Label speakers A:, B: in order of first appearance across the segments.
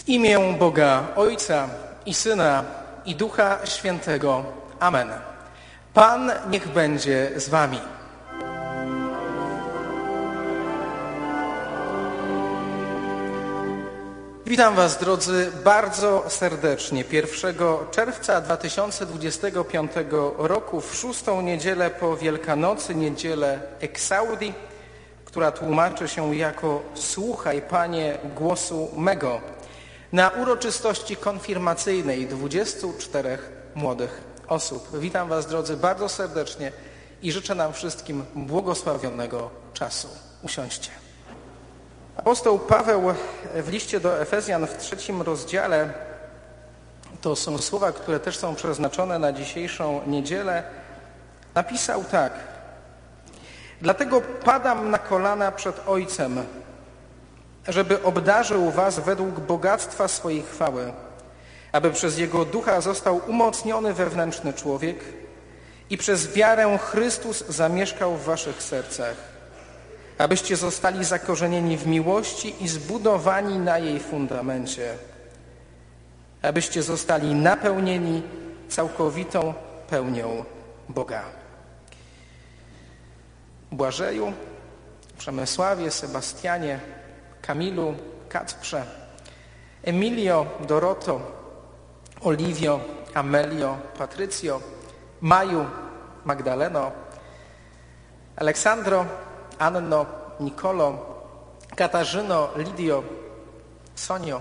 A: W imię Boga Ojca i Syna i Ducha Świętego. Amen. Pan niech będzie z wami. Witam was, drodzy, bardzo serdecznie. 1 czerwca 2025 roku, w 6. niedzielę po Wielkanocy, niedzielę Exaudi, która tłumaczy się jako Słuchaj, Panie, głosu mego, na uroczystości konfirmacyjnej 24 młodych osób. Witam was, drodzy, bardzo serdecznie i życzę nam wszystkim błogosławionego czasu. Usiądźcie. Apostoł Paweł w liście do Efezjan w 3 rozdziale, to są słowa, które też są przeznaczone na dzisiejszą niedzielę, napisał tak: Dlatego padam na kolana przed Ojcem, żeby obdarzył was według bogactwa swojej chwały, aby przez Jego Ducha został umocniony wewnętrzny człowiek i przez wiarę Chrystus zamieszkał w waszych sercach, abyście zostali zakorzenieni w miłości i zbudowani na jej fundamencie, abyście zostali napełnieni całkowitą pełnią Boga. Błażeju, Przemysławie, Sebastianie, Kamilu, Kacprze, Emilio, Doroto, Oliwio, Amelio, Patrycjo, Maju, Magdaleno, Aleksandro, Anno, Nikolo, Katarzyno, Lidio, Sonio,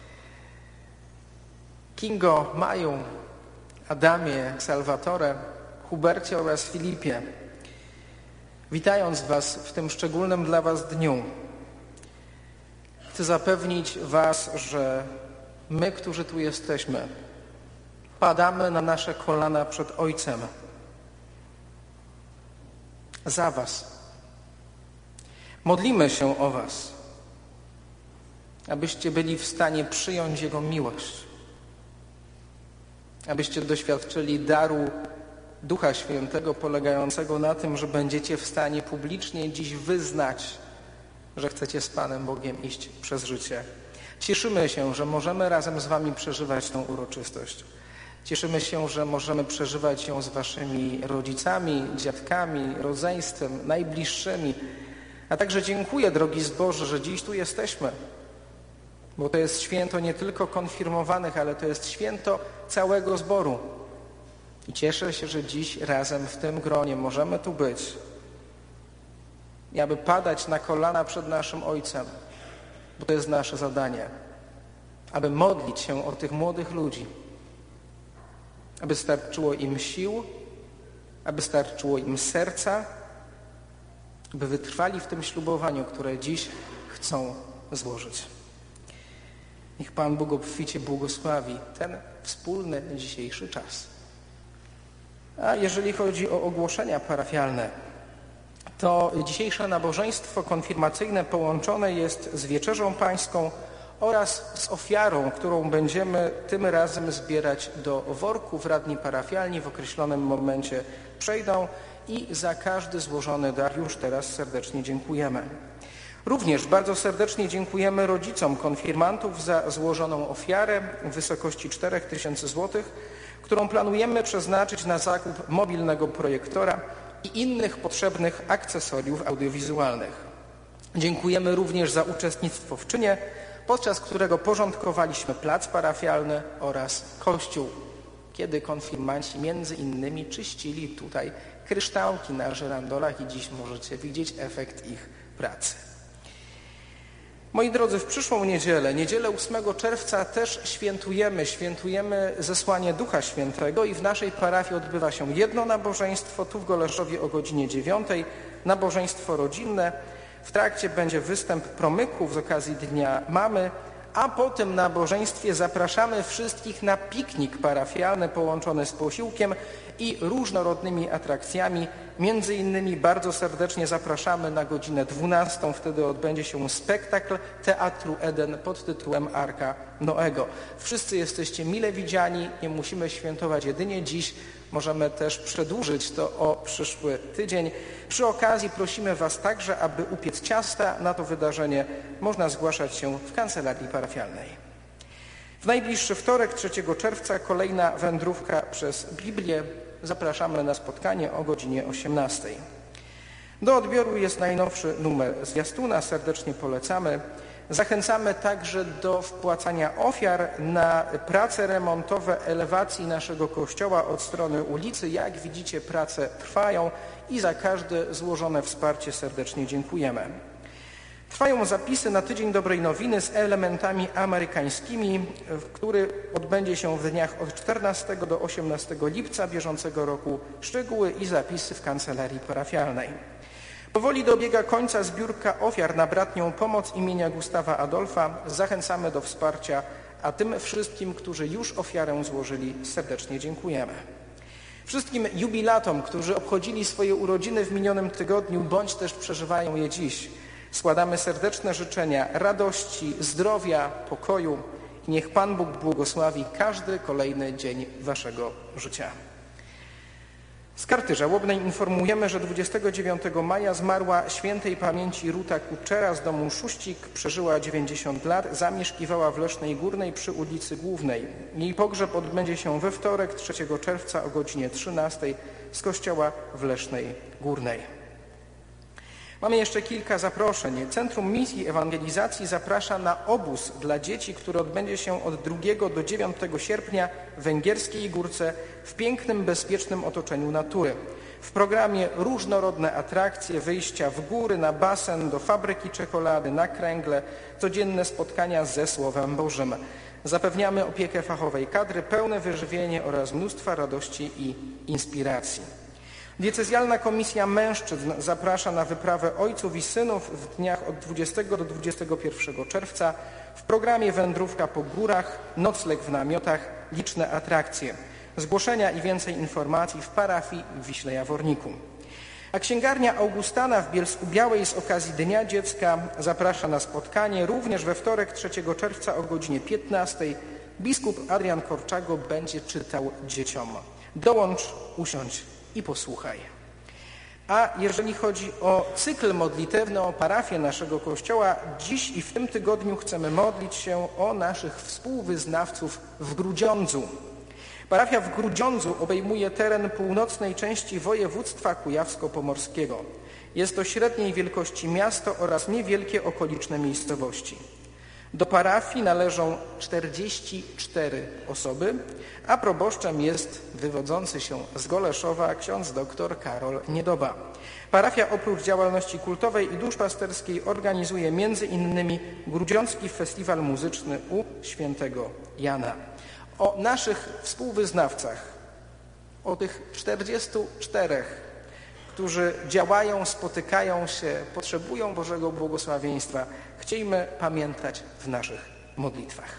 A: Kingo, Maju, Adamie, Salvatore, Hubercie oraz Filipie. Witając was w tym szczególnym dla was dniu, chcę zapewnić was, że my, którzy tu jesteśmy, padamy na nasze kolana przed Ojcem za was. Modlimy się o was, abyście byli w stanie przyjąć Jego miłość, abyście doświadczyli daru Ducha Świętego polegającego na tym, że będziecie w stanie publicznie dziś wyznać, że chcecie z Panem Bogiem iść przez życie. Cieszymy się, że możemy razem z wami przeżywać tę uroczystość. Cieszymy się, że możemy przeżywać ją z waszymi rodzicami, dziadkami, rodzeństwem, najbliższymi. A także dziękuję, drogi zboże, że dziś tu jesteśmy, bo to jest święto nie tylko konfirmowanych, ale to jest święto całego zboru. I cieszę się, że dziś razem w tym gronie możemy tu być i aby padać na kolana przed naszym Ojcem, bo to jest nasze zadanie, aby modlić się o tych młodych ludzi, aby starczyło im sił, aby starczyło im serca, by wytrwali w tym ślubowaniu, które dziś chcą złożyć. Niech Pan Bóg obficie błogosławi ten wspólny dzisiejszy czas. A jeżeli chodzi o ogłoszenia parafialne, to dzisiejsze nabożeństwo konfirmacyjne połączone jest z wieczerzą pańską oraz z ofiarą, którą będziemy tym razem zbierać do worków. Radni parafialni w określonym momencie przejdą i za każdy złożony dar już teraz serdecznie dziękujemy. Również bardzo serdecznie dziękujemy rodzicom konfirmantów za złożoną ofiarę w wysokości 4000 zł, którą planujemy przeznaczyć na zakup mobilnego projektora i innych potrzebnych akcesoriów audiowizualnych. Dziękujemy również za uczestnictwo w czynie, podczas którego porządkowaliśmy plac parafialny oraz kościół, kiedy konfirmanci między innymi czyścili tutaj kryształki na żyrandolach i dziś możecie widzieć efekt ich pracy. Moi drodzy, w przyszłą niedzielę, niedzielę 8 czerwca też świętujemy zesłanie Ducha Świętego i w naszej parafii odbywa się jedno nabożeństwo, tu w Goleszowie o godzinie 9, nabożeństwo rodzinne. W trakcie będzie występ promyków z okazji Dnia Mamy, a po tym nabożeństwie zapraszamy wszystkich na piknik parafialny połączony z posiłkiem i różnorodnymi atrakcjami. Między innymi bardzo serdecznie zapraszamy na godzinę 12. Wtedy odbędzie się spektakl Teatru Eden pod tytułem Arka Noego. Wszyscy jesteście mile widziani, nie musimy świętować jedynie dziś. Możemy też przedłużyć to o przyszły tydzień. Przy okazji prosimy was także, aby upiec ciasta. Na to wydarzenie można zgłaszać się w kancelarii parafialnej. W najbliższy wtorek, 3 czerwca, kolejna wędrówka przez Biblię. Zapraszamy na spotkanie o godzinie 18. Do odbioru jest najnowszy numer zwiastuna, serdecznie polecamy. Zachęcamy także do wpłacania ofiar na prace remontowe elewacji naszego kościoła od strony ulicy. Jak widzicie, prace trwają i za każde złożone wsparcie serdecznie dziękujemy. Trwają zapisy na Tydzień Dobrej Nowiny z elementami amerykańskimi, który odbędzie się w dniach od 14 do 18 lipca bieżącego roku. Szczegóły i zapisy w kancelarii parafialnej. Powoli dobiega końca zbiórka ofiar na bratnią pomoc imienia Gustawa Adolfa. Zachęcamy do wsparcia, a tym wszystkim, którzy już ofiarę złożyli, serdecznie dziękujemy. Wszystkim jubilatom, którzy obchodzili swoje urodziny w minionym tygodniu, bądź też przeżywają je dziś, składamy serdeczne życzenia radości, zdrowia, pokoju i niech Pan Bóg błogosławi każdy kolejny dzień waszego życia. Z karty żałobnej informujemy, że 29 maja zmarła świętej pamięci Ruta Kuczera z domu Szuścik, przeżyła 90 lat, zamieszkiwała w Lesznej Górnej przy ulicy Głównej. Jej pogrzeb odbędzie się we wtorek, 3 czerwca o godzinie 13 z kościoła w Lesznej Górnej. Mamy jeszcze kilka zaproszeń. Centrum Misji Ewangelizacji zaprasza na obóz dla dzieci, który odbędzie się od 2 do 9 sierpnia w Węgierskiej Górce w pięknym, bezpiecznym otoczeniu natury. W programie różnorodne atrakcje, wyjścia w góry, na basen, do fabryki czekolady, na kręgle, codzienne spotkania ze Słowem Bożym. Zapewniamy opiekę fachowej kadry, pełne wyżywienie oraz mnóstwa radości i inspiracji. Diecezjalna Komisja Mężczyzn zaprasza na wyprawę ojców i synów w dniach od 20 do 21 czerwca. W programie wędrówka po górach, nocleg w namiotach, liczne atrakcje. Zgłoszenia i więcej informacji w parafii w Wiśle Jaworniku. A księgarnia Augustana w Bielsku-Białej z okazji Dnia Dziecka zaprasza na spotkanie również we wtorek 3 czerwca o godzinie 15. Biskup Adrian Korczago będzie czytał dzieciom. Dołącz, usiądź i posłuchaj. A jeżeli chodzi o cykl modlitewny, o parafię naszego Kościoła, dziś i w tym tygodniu chcemy modlić się o naszych współwyznawców w Grudziądzu. Parafia w Grudziądzu obejmuje teren północnej części województwa kujawsko-pomorskiego. Jest to średniej wielkości miasto oraz niewielkie okoliczne miejscowości. Do parafii należą 44 osoby, a proboszczem jest wywodzący się z Goleszowa ksiądz dr Karol Niedoba. Parafia oprócz działalności kultowej i duszpasterskiej organizuje m.in. Grudziącki Festiwal Muzyczny u Świętego Jana. O naszych współwyznawcach, o tych 44, którzy działają, spotykają się, potrzebują Bożego błogosławieństwa, chciejmy pamiętać w naszych modlitwach.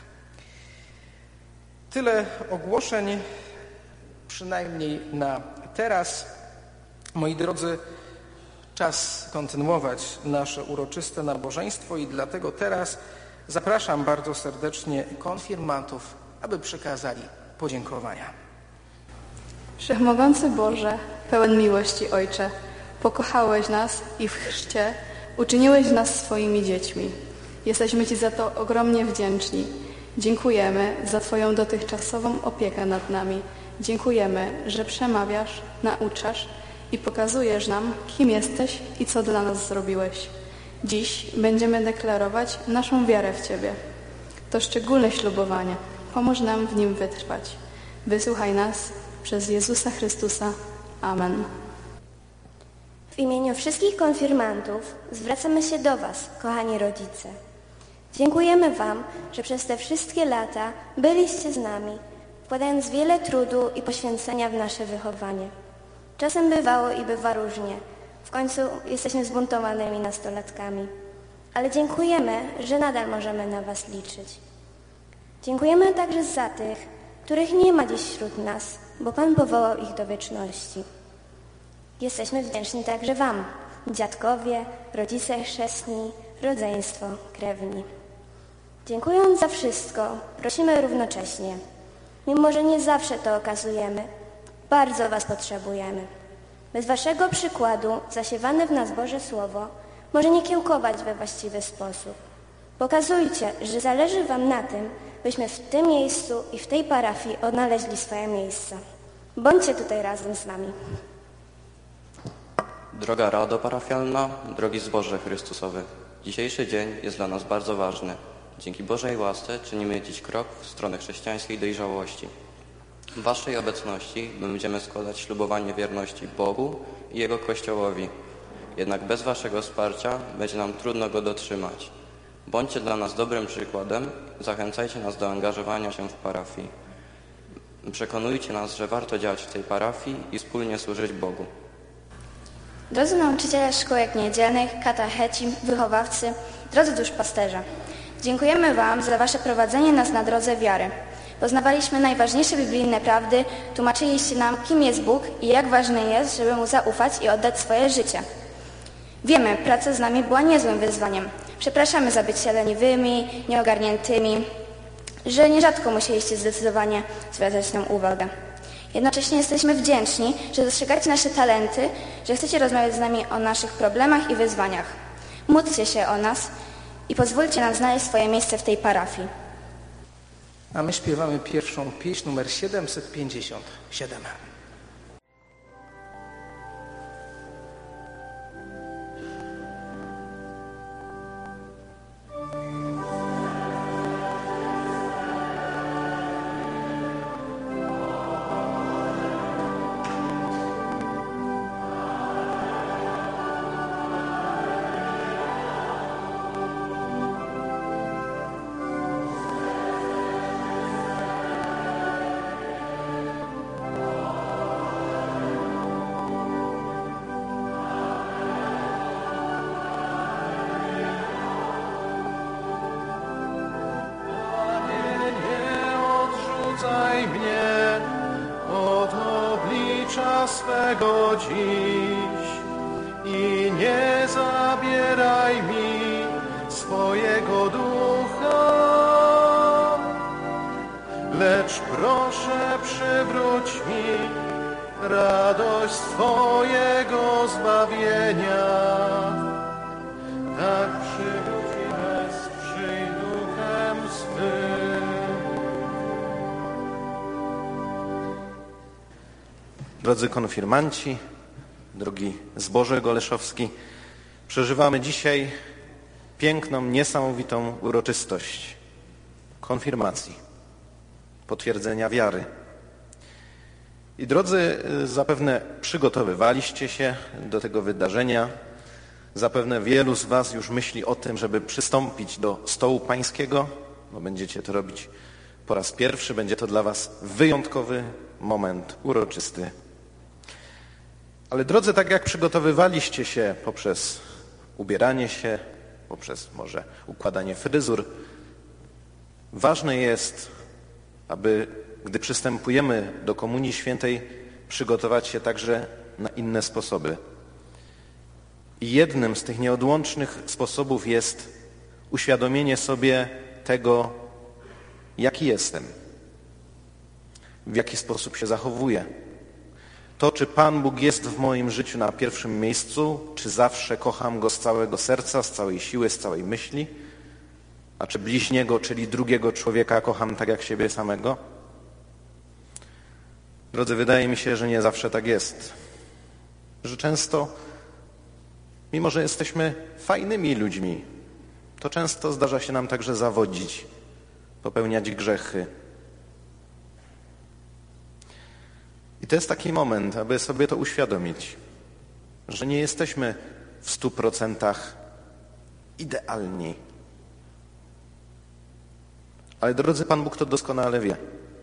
A: Tyle ogłoszeń, przynajmniej na teraz. Moi drodzy, czas kontynuować nasze uroczyste nabożeństwo i dlatego teraz zapraszam bardzo serdecznie konfirmantów, aby przekazali podziękowania.
B: Wszechmogący Boże, pełen miłości Ojcze, pokochałeś nas i w chrzcie uczyniłeś nas swoimi dziećmi. Jesteśmy Ci za to ogromnie wdzięczni. Dziękujemy za Twoją dotychczasową opiekę nad nami. Dziękujemy, że przemawiasz, nauczasz i pokazujesz nam, kim jesteś i co dla nas zrobiłeś. Dziś będziemy deklarować naszą wiarę w Ciebie. To szczególne ślubowanie. Pomóż nam w nim wytrwać. Wysłuchaj nas przez Jezusa Chrystusa. Amen.
C: W imieniu wszystkich konfirmantów zwracamy się do Was, kochani rodzice. Dziękujemy Wam, że przez te wszystkie lata byliście z nami, wkładając wiele trudu i poświęcenia w nasze wychowanie. Czasem bywało i bywa różnie. W końcu jesteśmy zbuntowanymi nastolatkami. Ale dziękujemy, że nadal możemy na Was liczyć. Dziękujemy także za tych, których nie ma dziś wśród nas, bo Pan powołał ich do wieczności. Jesteśmy wdzięczni także Wam, dziadkowie, rodzice chrzestni, rodzeństwo, krewni. Dziękując za wszystko, prosimy równocześnie, mimo że nie zawsze to okazujemy, bardzo Was potrzebujemy. Bez Waszego przykładu zasiewane w nas Boże Słowo może nie kiełkować we właściwy sposób. Pokazujcie, że zależy Wam na tym, byśmy w tym miejscu i w tej parafii odnaleźli swoje miejsce. Bądźcie tutaj razem z nami.
D: Droga Rado Parafialna, drogi zboże Chrystusowy, dzisiejszy dzień jest dla nas bardzo ważny. Dzięki Bożej łasce czynimy dziś krok w stronę chrześcijańskiej dojrzałości. W Waszej obecności będziemy składać ślubowanie wierności Bogu i Jego Kościołowi. Jednak bez Waszego wsparcia będzie nam trudno go dotrzymać. Bądźcie dla nas dobrym przykładem, zachęcajcie nas do angażowania się w parafii. Przekonujcie nas, że warto działać w tej parafii i wspólnie służyć Bogu.
C: Drodzy nauczyciele szkółek niedzielnych, katecheci, wychowawcy, drodzy duszpasterze, dziękujemy Wam za Wasze prowadzenie nas na drodze wiary. Poznawaliśmy najważniejsze biblijne prawdy, tłumaczyliście nam, kim jest Bóg i jak ważne jest, żeby Mu zaufać i oddać swoje życie. Wiemy, praca z nami była niezłym wyzwaniem. Przepraszamy za bycie leniwymi, nieogarniętymi, że nierzadko musieliście zdecydowanie zwracać nam uwagę. Jednocześnie jesteśmy wdzięczni, że dostrzegacie nasze talenty, że chcecie rozmawiać z nami o naszych problemach i wyzwaniach. Módlcie się o nas i pozwólcie nam znaleźć swoje miejsce w tej parafii.
A: A my śpiewamy pierwszą pieśń numer 757.
E: Mnie od oblicza swego dziś i nie zabieraj mi swojego ducha, lecz proszę przywróć mi radość swojego zbawienia. Tak przywróć i wesprzyj duchem swym.
F: Drodzy konfirmanci, drogi zboże goleszowski, przeżywamy dzisiaj piękną, niesamowitą uroczystość konfirmacji, potwierdzenia wiary. I drodzy, zapewne przygotowywaliście się do tego wydarzenia, zapewne wielu z Was już myśli o tym, żeby przystąpić do stołu pańskiego, bo będziecie to robić po raz pierwszy, będzie to dla Was wyjątkowy moment, uroczysty. Ale drodzy, tak jak przygotowywaliście się poprzez ubieranie się, poprzez może układanie fryzur, ważne jest, aby gdy przystępujemy do Komunii Świętej, przygotować się także na inne sposoby. I jednym z tych nieodłącznych sposobów jest uświadomienie sobie tego, jaki jestem, w jaki sposób się zachowuję. To, czy Pan Bóg jest w moim życiu na pierwszym miejscu, czy zawsze kocham Go z całego serca, z całej siły, z całej myśli, a czy bliźniego, czyli drugiego człowieka kocham tak jak siebie samego? Drodzy, wydaje mi się, że nie zawsze tak jest. Że często, mimo że jesteśmy fajnymi ludźmi, to często zdarza się nam także zawodzić, popełniać grzechy. I to jest taki moment, aby sobie to uświadomić, że nie jesteśmy w 100% idealni. Ale drodzy, Pan Bóg to doskonale wie.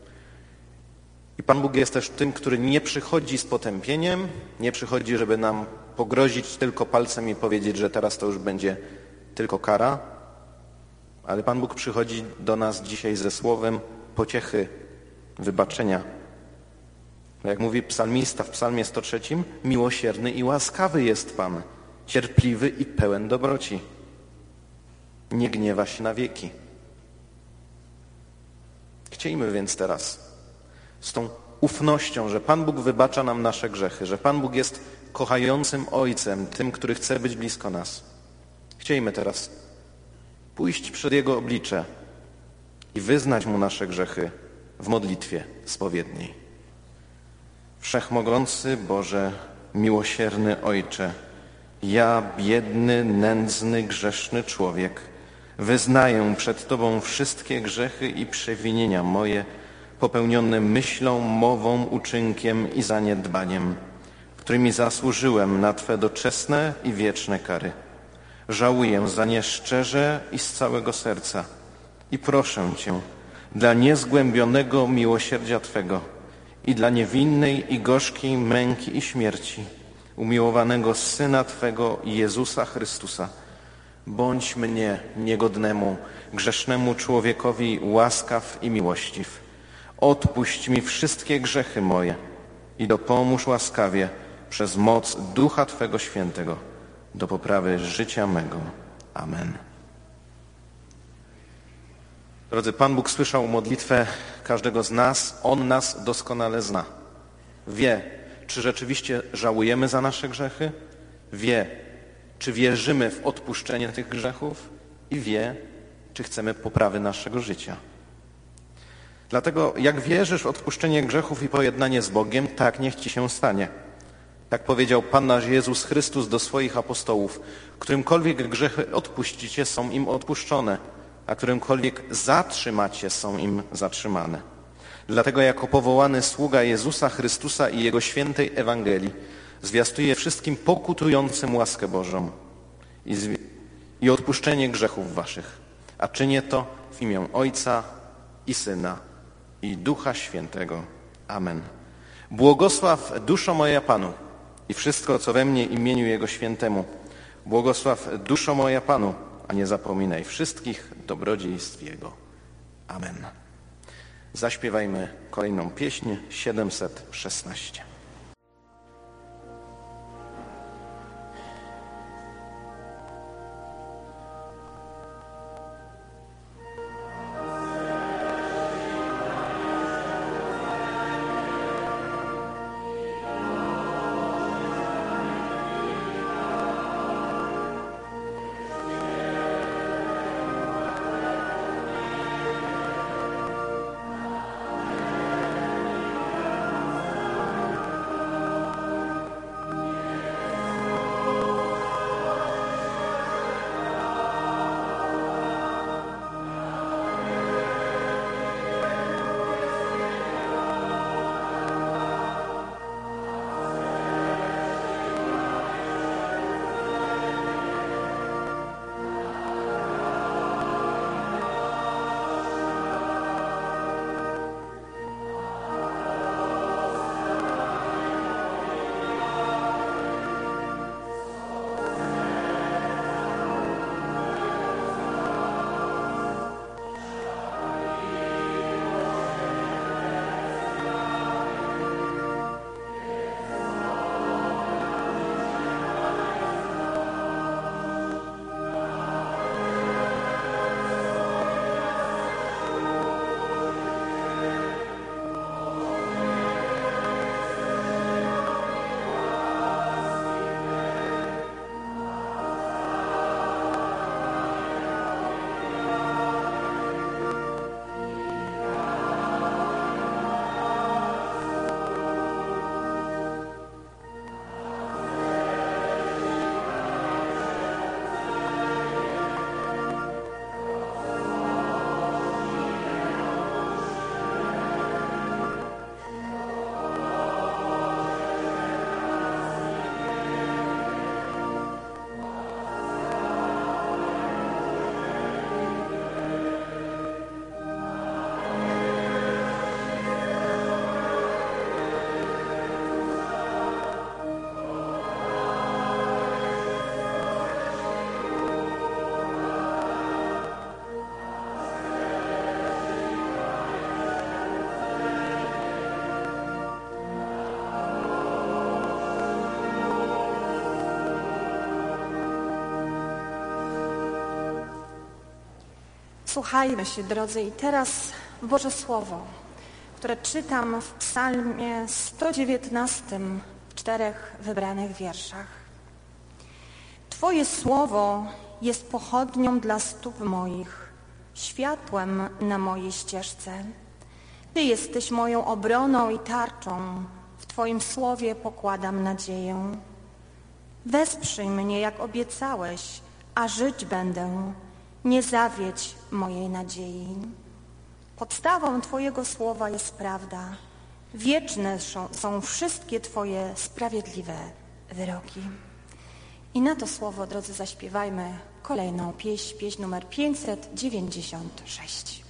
F: I Pan Bóg jest też tym, który nie przychodzi z potępieniem, nie przychodzi, żeby nam pogrozić tylko palcem i powiedzieć, że teraz to już będzie tylko kara, ale Pan Bóg przychodzi do nas dzisiaj ze słowem pociechy, wybaczenia. Jak mówi psalmista w psalmie 103, miłosierny i łaskawy jest Pan, cierpliwy i pełen dobroci. Nie gniewa się na wieki. Chciejmy więc teraz z tą ufnością, że Pan Bóg wybacza nam nasze grzechy, że Pan Bóg jest kochającym Ojcem, tym, który chce być blisko nas. Chciejmy teraz pójść przed Jego oblicze i wyznać Mu nasze grzechy w modlitwie spowiedniej. Wszechmogący Boże, miłosierny Ojcze, ja, biedny, nędzny, grzeszny człowiek, wyznaję przed Tobą wszystkie grzechy i przewinienia moje, popełnione myślą, mową, uczynkiem i zaniedbaniem, którymi zasłużyłem na Twe doczesne i wieczne kary. Żałuję za nie szczerze i z całego serca i proszę Cię dla niezgłębionego miłosierdzia Twego i dla niewinnej i gorzkiej męki i śmierci umiłowanego Syna Twego Jezusa Chrystusa, bądź mnie niegodnemu, grzesznemu człowiekowi łaskaw i miłościw. Odpuść mi wszystkie grzechy moje i dopomóż łaskawie przez moc Ducha Twego Świętego do poprawy życia mego. Amen. Drodzy, Pan Bóg słyszał modlitwę każdego z nas. On nas doskonale zna. Wie, czy rzeczywiście żałujemy za nasze grzechy. Wie, czy wierzymy w odpuszczenie tych grzechów i wie, czy chcemy poprawy naszego życia. Dlatego jak wierzysz w odpuszczenie grzechów i pojednanie z Bogiem, tak niech Ci się stanie. Tak powiedział Pan nasz Jezus Chrystus do swoich apostołów: którymkolwiek grzechy odpuścicie, są im odpuszczone, a którymkolwiek zatrzymacie, są im zatrzymane. Dlatego jako powołany sługa Jezusa Chrystusa i Jego świętej Ewangelii zwiastuję wszystkim pokutującym łaskę Bożą i odpuszczenie grzechów waszych, a czynię to w imię Ojca i Syna i Ducha Świętego. Amen. Błogosław duszo moja Panu i wszystko, co we mnie, imieniu Jego świętemu. Błogosław duszo moja Panu, a nie zapominaj wszystkich dobrodziejstw Jego. Amen. Zaśpiewajmy kolejną pieśń 716.
G: Słuchajmy się, drodzy, i teraz Boże Słowo, które czytam w psalmie 119 w 4 wybranych wierszach. Twoje Słowo jest pochodnią dla stóp moich światłem na mojej ścieżce. Ty jesteś moją obroną i tarczą. W Twoim słowie pokładam nadzieję. Wesprzyj mnie, jak obiecałeś, a żyć będę. Nie zawiedź mojej nadziei. Podstawą Twojego słowa jest prawda. Wieczne są wszystkie Twoje sprawiedliwe wyroki. I na to słowo, drodzy, zaśpiewajmy kolejną pieśń numer 596.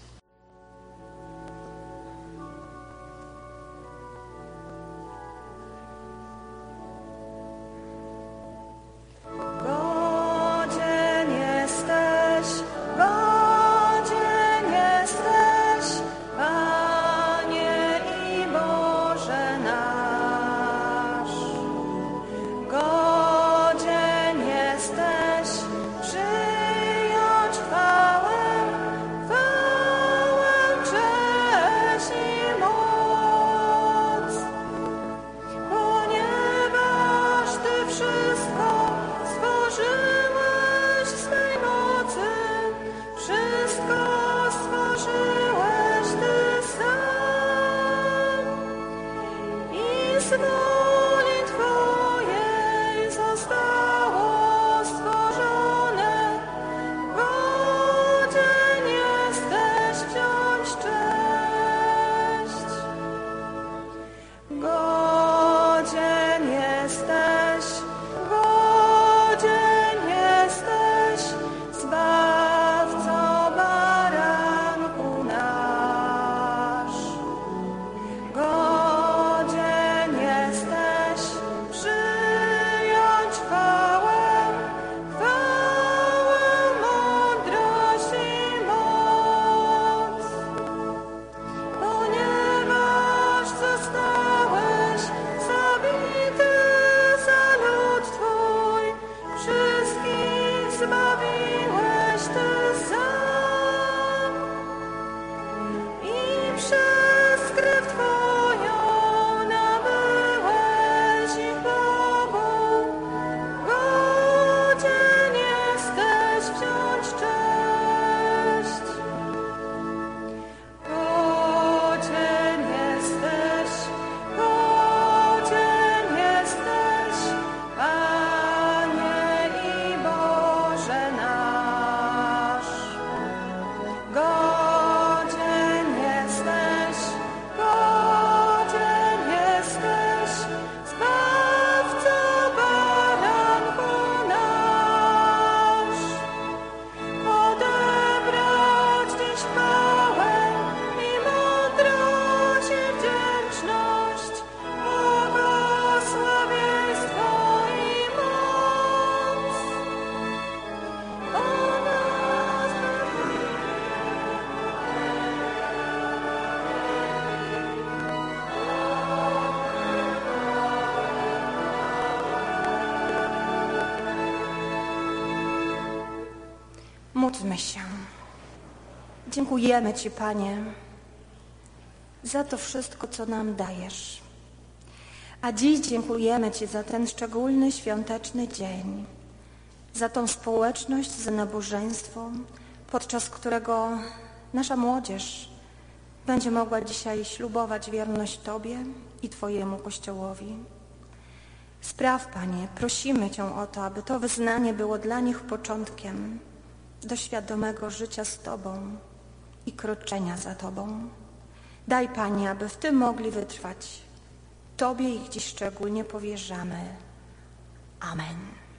G: Módlmy się. Dziękujemy Ci, Panie, za to wszystko, co nam dajesz. A dziś dziękujemy Ci za ten szczególny, świąteczny dzień, za tą społeczność, za nabożeństwo, podczas którego nasza młodzież będzie mogła dzisiaj ślubować wierność Tobie i Twojemu Kościołowi. Spraw, Panie, prosimy Cię o to, aby to wyznanie było dla nich początkiem do świadomego życia z Tobą i kroczenia za Tobą. Daj, Panie, aby w tym mogli wytrwać. Tobie ich dziś szczególnie powierzamy. Amen.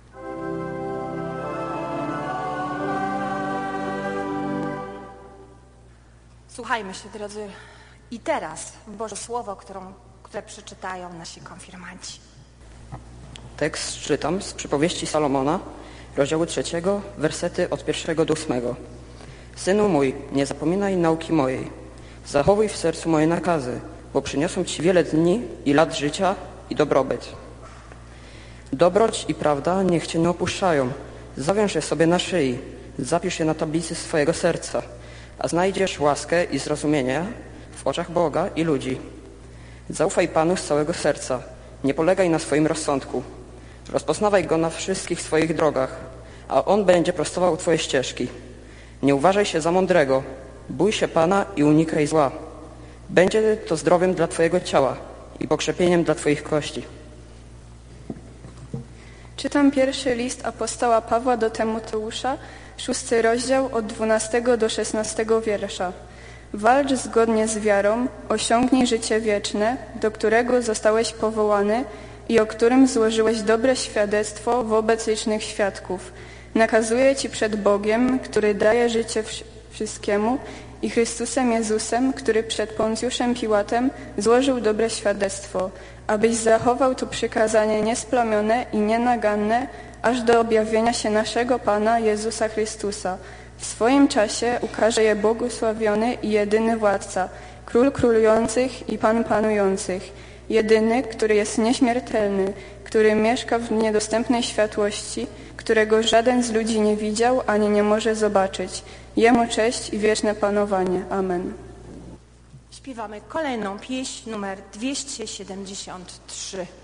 G: Słuchajmy się, drodzy, i teraz w Boże Słowo, które przeczytają nasi konfirmanci.
H: Tekst czytam z przypowieści Salomona, rozdziału 3, wersety od 1 do 8. Synu mój, nie zapominaj nauki mojej. Zachowuj w sercu moje nakazy, bo przyniosą Ci wiele dni i lat życia i dobrobyt. Dobroć i prawda niech Cię nie opuszczają. Zawiąż je sobie na szyi, zapisz je na tablicy swojego serca, a znajdziesz łaskę i zrozumienie w oczach Boga i ludzi. Zaufaj Panu z całego serca, nie polegaj na swoim rozsądku. Rozpoznawaj Go na wszystkich swoich drogach, a On będzie prostował Twoje ścieżki. Nie uważaj się za mądrego, bój się Pana i unikaj zła. Będzie to zdrowiem dla Twojego ciała i pokrzepieniem dla Twoich kości.
B: Czytam pierwszy list apostoła Pawła do Tymoteusza, 6 rozdział od 12 do 16 wiersza. Walcz zgodnie z wiarą, osiągnij życie wieczne, do którego zostałeś powołany i o którym złożyłeś dobre świadectwo wobec licznych świadków. Nakazuję Ci przed Bogiem, który daje życie wszystkiemu, i Chrystusem Jezusem, który przed Poncjuszem Piłatem złożył dobre świadectwo, abyś zachował to przykazanie niesplamione i nienaganne, aż do objawienia się naszego Pana Jezusa Chrystusa. W swoim czasie ukaże je błogosławiony i jedyny władca, król królujących i pan panujących, jedyny, który jest nieśmiertelny, który mieszka w niedostępnej światłości, którego żaden z ludzi nie widział ani nie może zobaczyć. Jemu cześć i wieczne panowanie. Amen.
G: Śpiewamy kolejną pieśń, numer 273.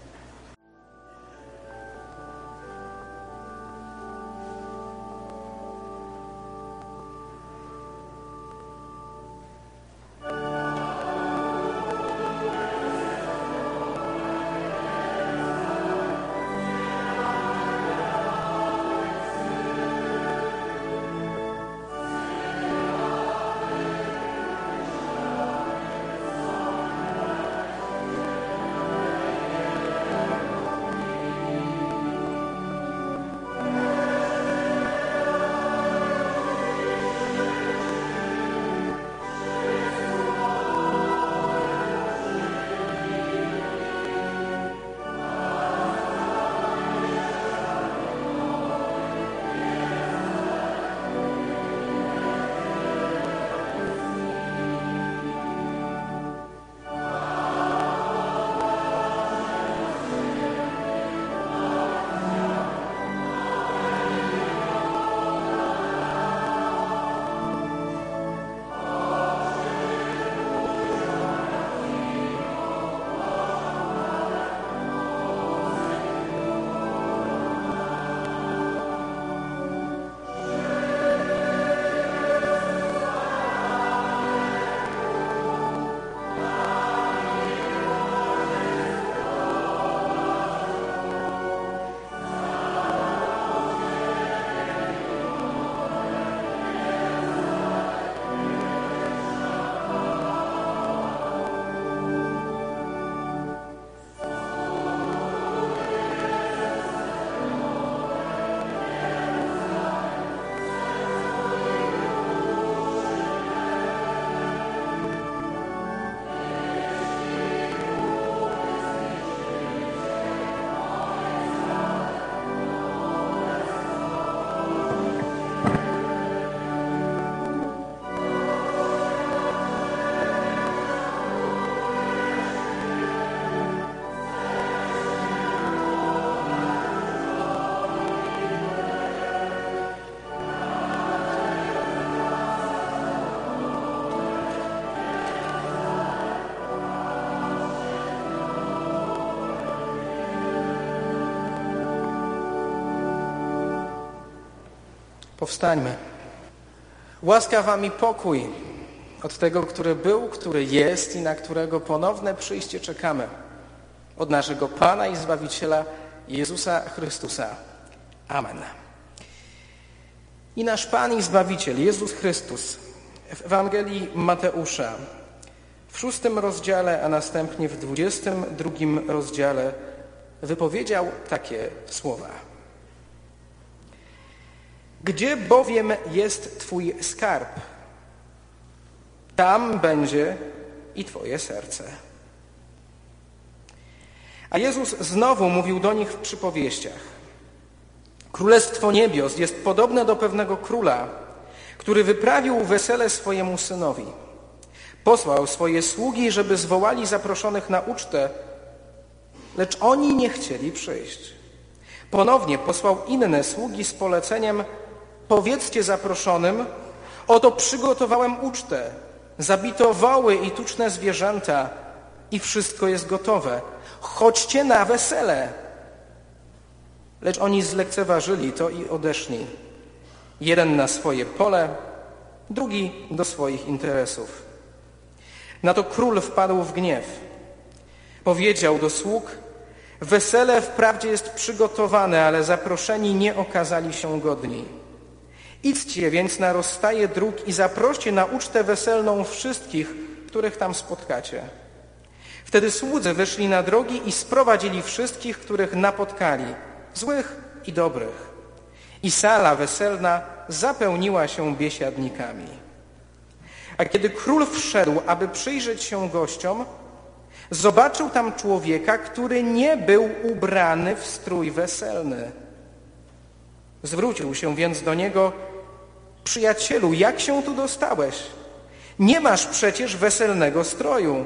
A: Powstańmy. Łaska wam i pokój od tego, który był, który jest i na którego ponowne przyjście czekamy. Od naszego Pana i Zbawiciela Jezusa Chrystusa. Amen. I nasz Pan i Zbawiciel Jezus Chrystus w Ewangelii Mateusza w 6 rozdziale, a następnie w 22 rozdziale wypowiedział takie słowa. Gdzie bowiem jest Twój skarb, tam będzie i Twoje serce. A Jezus znowu mówił do nich w przypowieściach. Królestwo niebios jest podobne do pewnego króla, który wyprawił wesele swojemu synowi. Posłał swoje sługi, żeby zwołali zaproszonych na ucztę, lecz oni nie chcieli przyjść. Ponownie posłał inne sługi z poleceniem: powiedzcie zaproszonym, oto przygotowałem ucztę, zabito woły i tuczne zwierzęta i wszystko jest gotowe. Chodźcie na wesele. Lecz oni zlekceważyli to i odeszli. Jeden na swoje pole, drugi do swoich interesów. Na to król wpadł w gniew. Powiedział do sług: wesele wprawdzie jest przygotowane, ale zaproszeni nie okazali się godni. Idźcie więc na rozstaje dróg i zaproście na ucztę weselną wszystkich, których tam spotkacie. Wtedy słudzy wyszli na drogi i sprowadzili wszystkich, których napotkali, złych i dobrych. I sala weselna zapełniła się biesiadnikami. A kiedy król wszedł, aby przyjrzeć się gościom, zobaczył tam człowieka, który nie był ubrany w strój weselny. Zwrócił się więc do niego: przyjacielu, jak się tu dostałeś? Nie masz przecież weselnego stroju.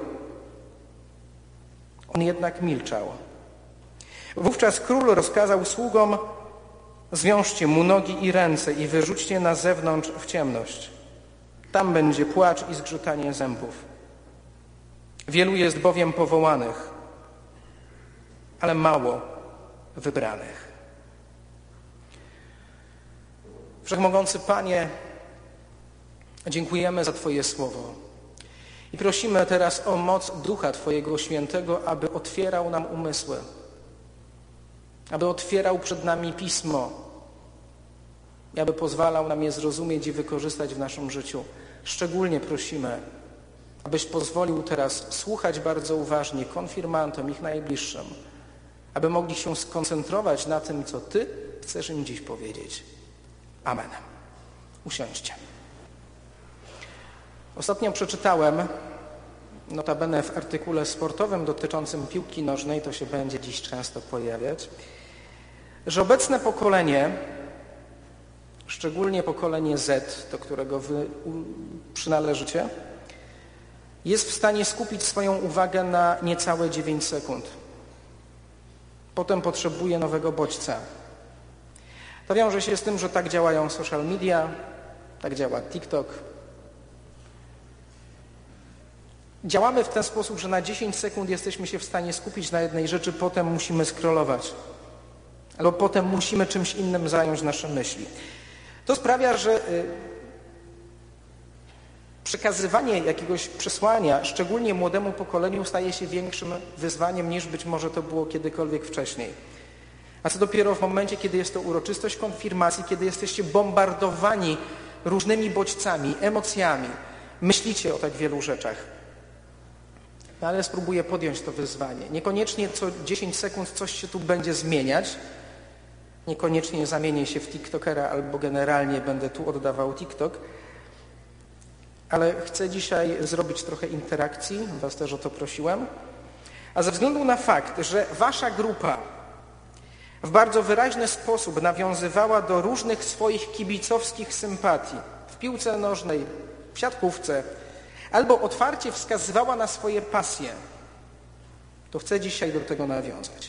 A: On jednak milczał. Wówczas król rozkazał sługom: zwiążcie mu nogi i ręce i wyrzućcie na zewnątrz w ciemność. Tam będzie płacz i zgrzytanie zębów. Wielu jest bowiem powołanych, ale mało wybranych. Wszechmogący Panie, dziękujemy za Twoje słowo i prosimy teraz o moc Ducha Twojego Świętego, aby otwierał nam umysły, aby otwierał przed nami Pismo i aby pozwalał nam je zrozumieć i wykorzystać w naszym życiu. Szczególnie prosimy, abyś pozwolił teraz słuchać bardzo uważnie konfirmantom, ich najbliższym, aby mogli się skoncentrować na tym, co Ty chcesz im dziś powiedzieć. Amen. Usiądźcie. Ostatnio przeczytałem, notabene w artykule sportowym dotyczącym piłki nożnej, to się będzie dziś często pojawiać, że obecne pokolenie, szczególnie pokolenie Z, do którego wy przynależycie, jest w stanie skupić swoją uwagę na niecałe 9 sekund. Potem potrzebuje nowego bodźca. To wiąże się z tym, że tak działają social media, tak działa TikTok. Działamy w ten sposób, że na 10 sekund jesteśmy się w stanie skupić na jednej rzeczy, potem musimy scrollować. Albo potem musimy czymś innym zająć nasze myśli. To sprawia, że przekazywanie jakiegoś przesłania, szczególnie młodemu pokoleniu, staje się większym wyzwaniem, niż być może to było kiedykolwiek wcześniej. A co dopiero w momencie, kiedy jest to uroczystość konfirmacji, kiedy jesteście bombardowani różnymi bodźcami, emocjami, myślicie o tak wielu rzeczach. No ale spróbuję podjąć to wyzwanie. Niekoniecznie co 10 sekund coś się tu będzie zmieniać, niekoniecznie zamienię się w tiktokera albo generalnie będę tu oddawał TikTok, ale chcę dzisiaj zrobić trochę interakcji, was też o to prosiłem, a ze względu na fakt, że wasza grupa w bardzo wyraźny sposób nawiązywała do różnych swoich kibicowskich sympatii w piłce nożnej, w siatkówce, albo otwarcie wskazywała na swoje pasje, to chcę dzisiaj do tego nawiązać.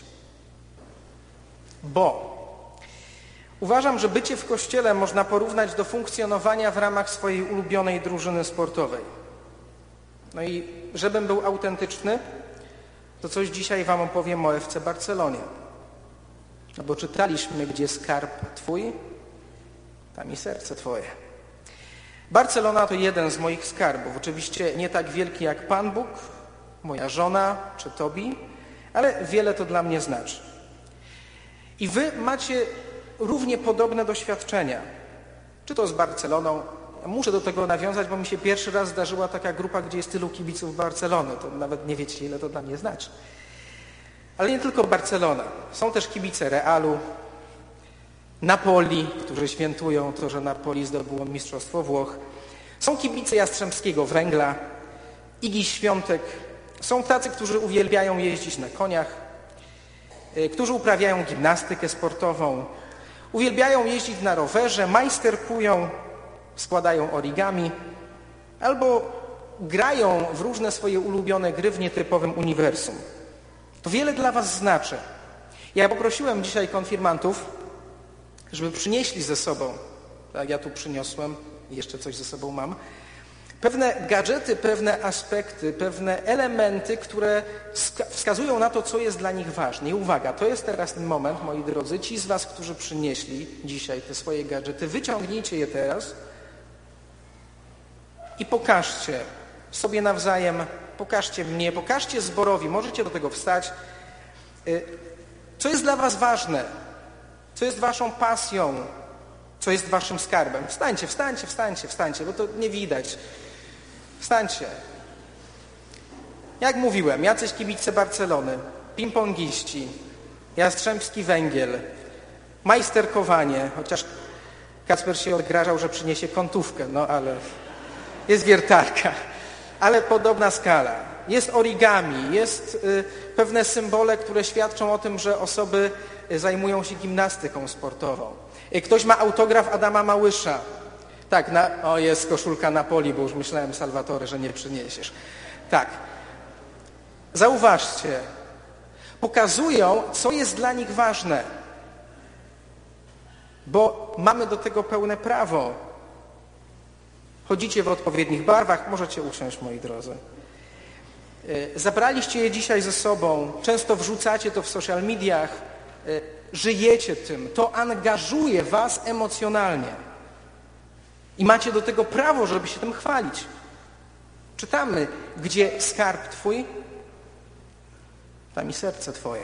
A: Bo uważam, że bycie w Kościele można porównać do funkcjonowania w ramach swojej ulubionej drużyny sportowej. No i żebym był autentyczny, to coś dzisiaj wam opowiem o FC Barcelonie. No bo czytaliśmy, gdzie skarb Twój, tam i serce Twoje. Barcelona to jeden z moich skarbów. Oczywiście nie tak wielki jak Pan Bóg, moja żona czy Tobi, ale wiele to dla mnie znaczy. I wy macie równie podobne doświadczenia. Czy to z Barceloną? Muszę do tego nawiązać, bo mi się pierwszy raz zdarzyła taka grupa, gdzie jest tylu kibiców Barcelony. To nawet nie wiecie, ile to dla mnie znaczy. Ale nie tylko Barcelona. Są też kibice Realu, Napoli, którzy świętują to, że Napoli zdobyło Mistrzostwo Włoch. Są kibice Jastrzębskiego Węgla, Igi Świątek. Są tacy, którzy uwielbiają jeździć na koniach, którzy uprawiają gimnastykę sportową, uwielbiają jeździć na rowerze, majsterkują, składają origami albo grają w różne swoje ulubione gry w nietypowym uniwersum. To wiele dla was znaczy. Ja poprosiłem dzisiaj konfirmantów, żeby przynieśli ze sobą, tak ja tu przyniosłem i jeszcze coś ze sobą mam, pewne gadżety, pewne aspekty, pewne elementy, które wskazują na to, co jest dla nich ważne. I uwaga, to jest teraz ten moment, moi drodzy, ci z was, którzy przynieśli dzisiaj te swoje gadżety, wyciągnijcie je teraz i pokażcie sobie nawzajem, pokażcie mnie, pokażcie zborowi, możecie do tego wstać, co jest dla was ważne, co jest waszą pasją, co jest waszym skarbem. Wstańcie, wstańcie, wstańcie, wstańcie, bo to nie widać. Wstańcie. Jak mówiłem, jacyś kibice Barcelony, ping-pongiści, Jastrzębski Węgiel, majsterkowanie, chociaż Kacper się odgrażał, że przyniesie kątówkę, no ale jest wiertarka, ale podobna skala. Jest origami, jest pewne symbole, które świadczą o tym, że osoby zajmują się gimnastyką sportową. Ktoś ma autograf Adama Małysza. Tak, jest koszulka Napoli, bo już myślałem, Salvatore, że nie przyniesiesz. Tak. Zauważcie, pokazują, co jest dla nich ważne, bo mamy do tego pełne prawo. Chodzicie w odpowiednich barwach, możecie usiąść, moi drodzy. Zabraliście je dzisiaj ze sobą, często wrzucacie to w social mediach, żyjecie tym, to angażuje was emocjonalnie. I macie do tego prawo, żeby się tym chwalić. Czytamy, gdzie skarb twój, tam i serce twoje.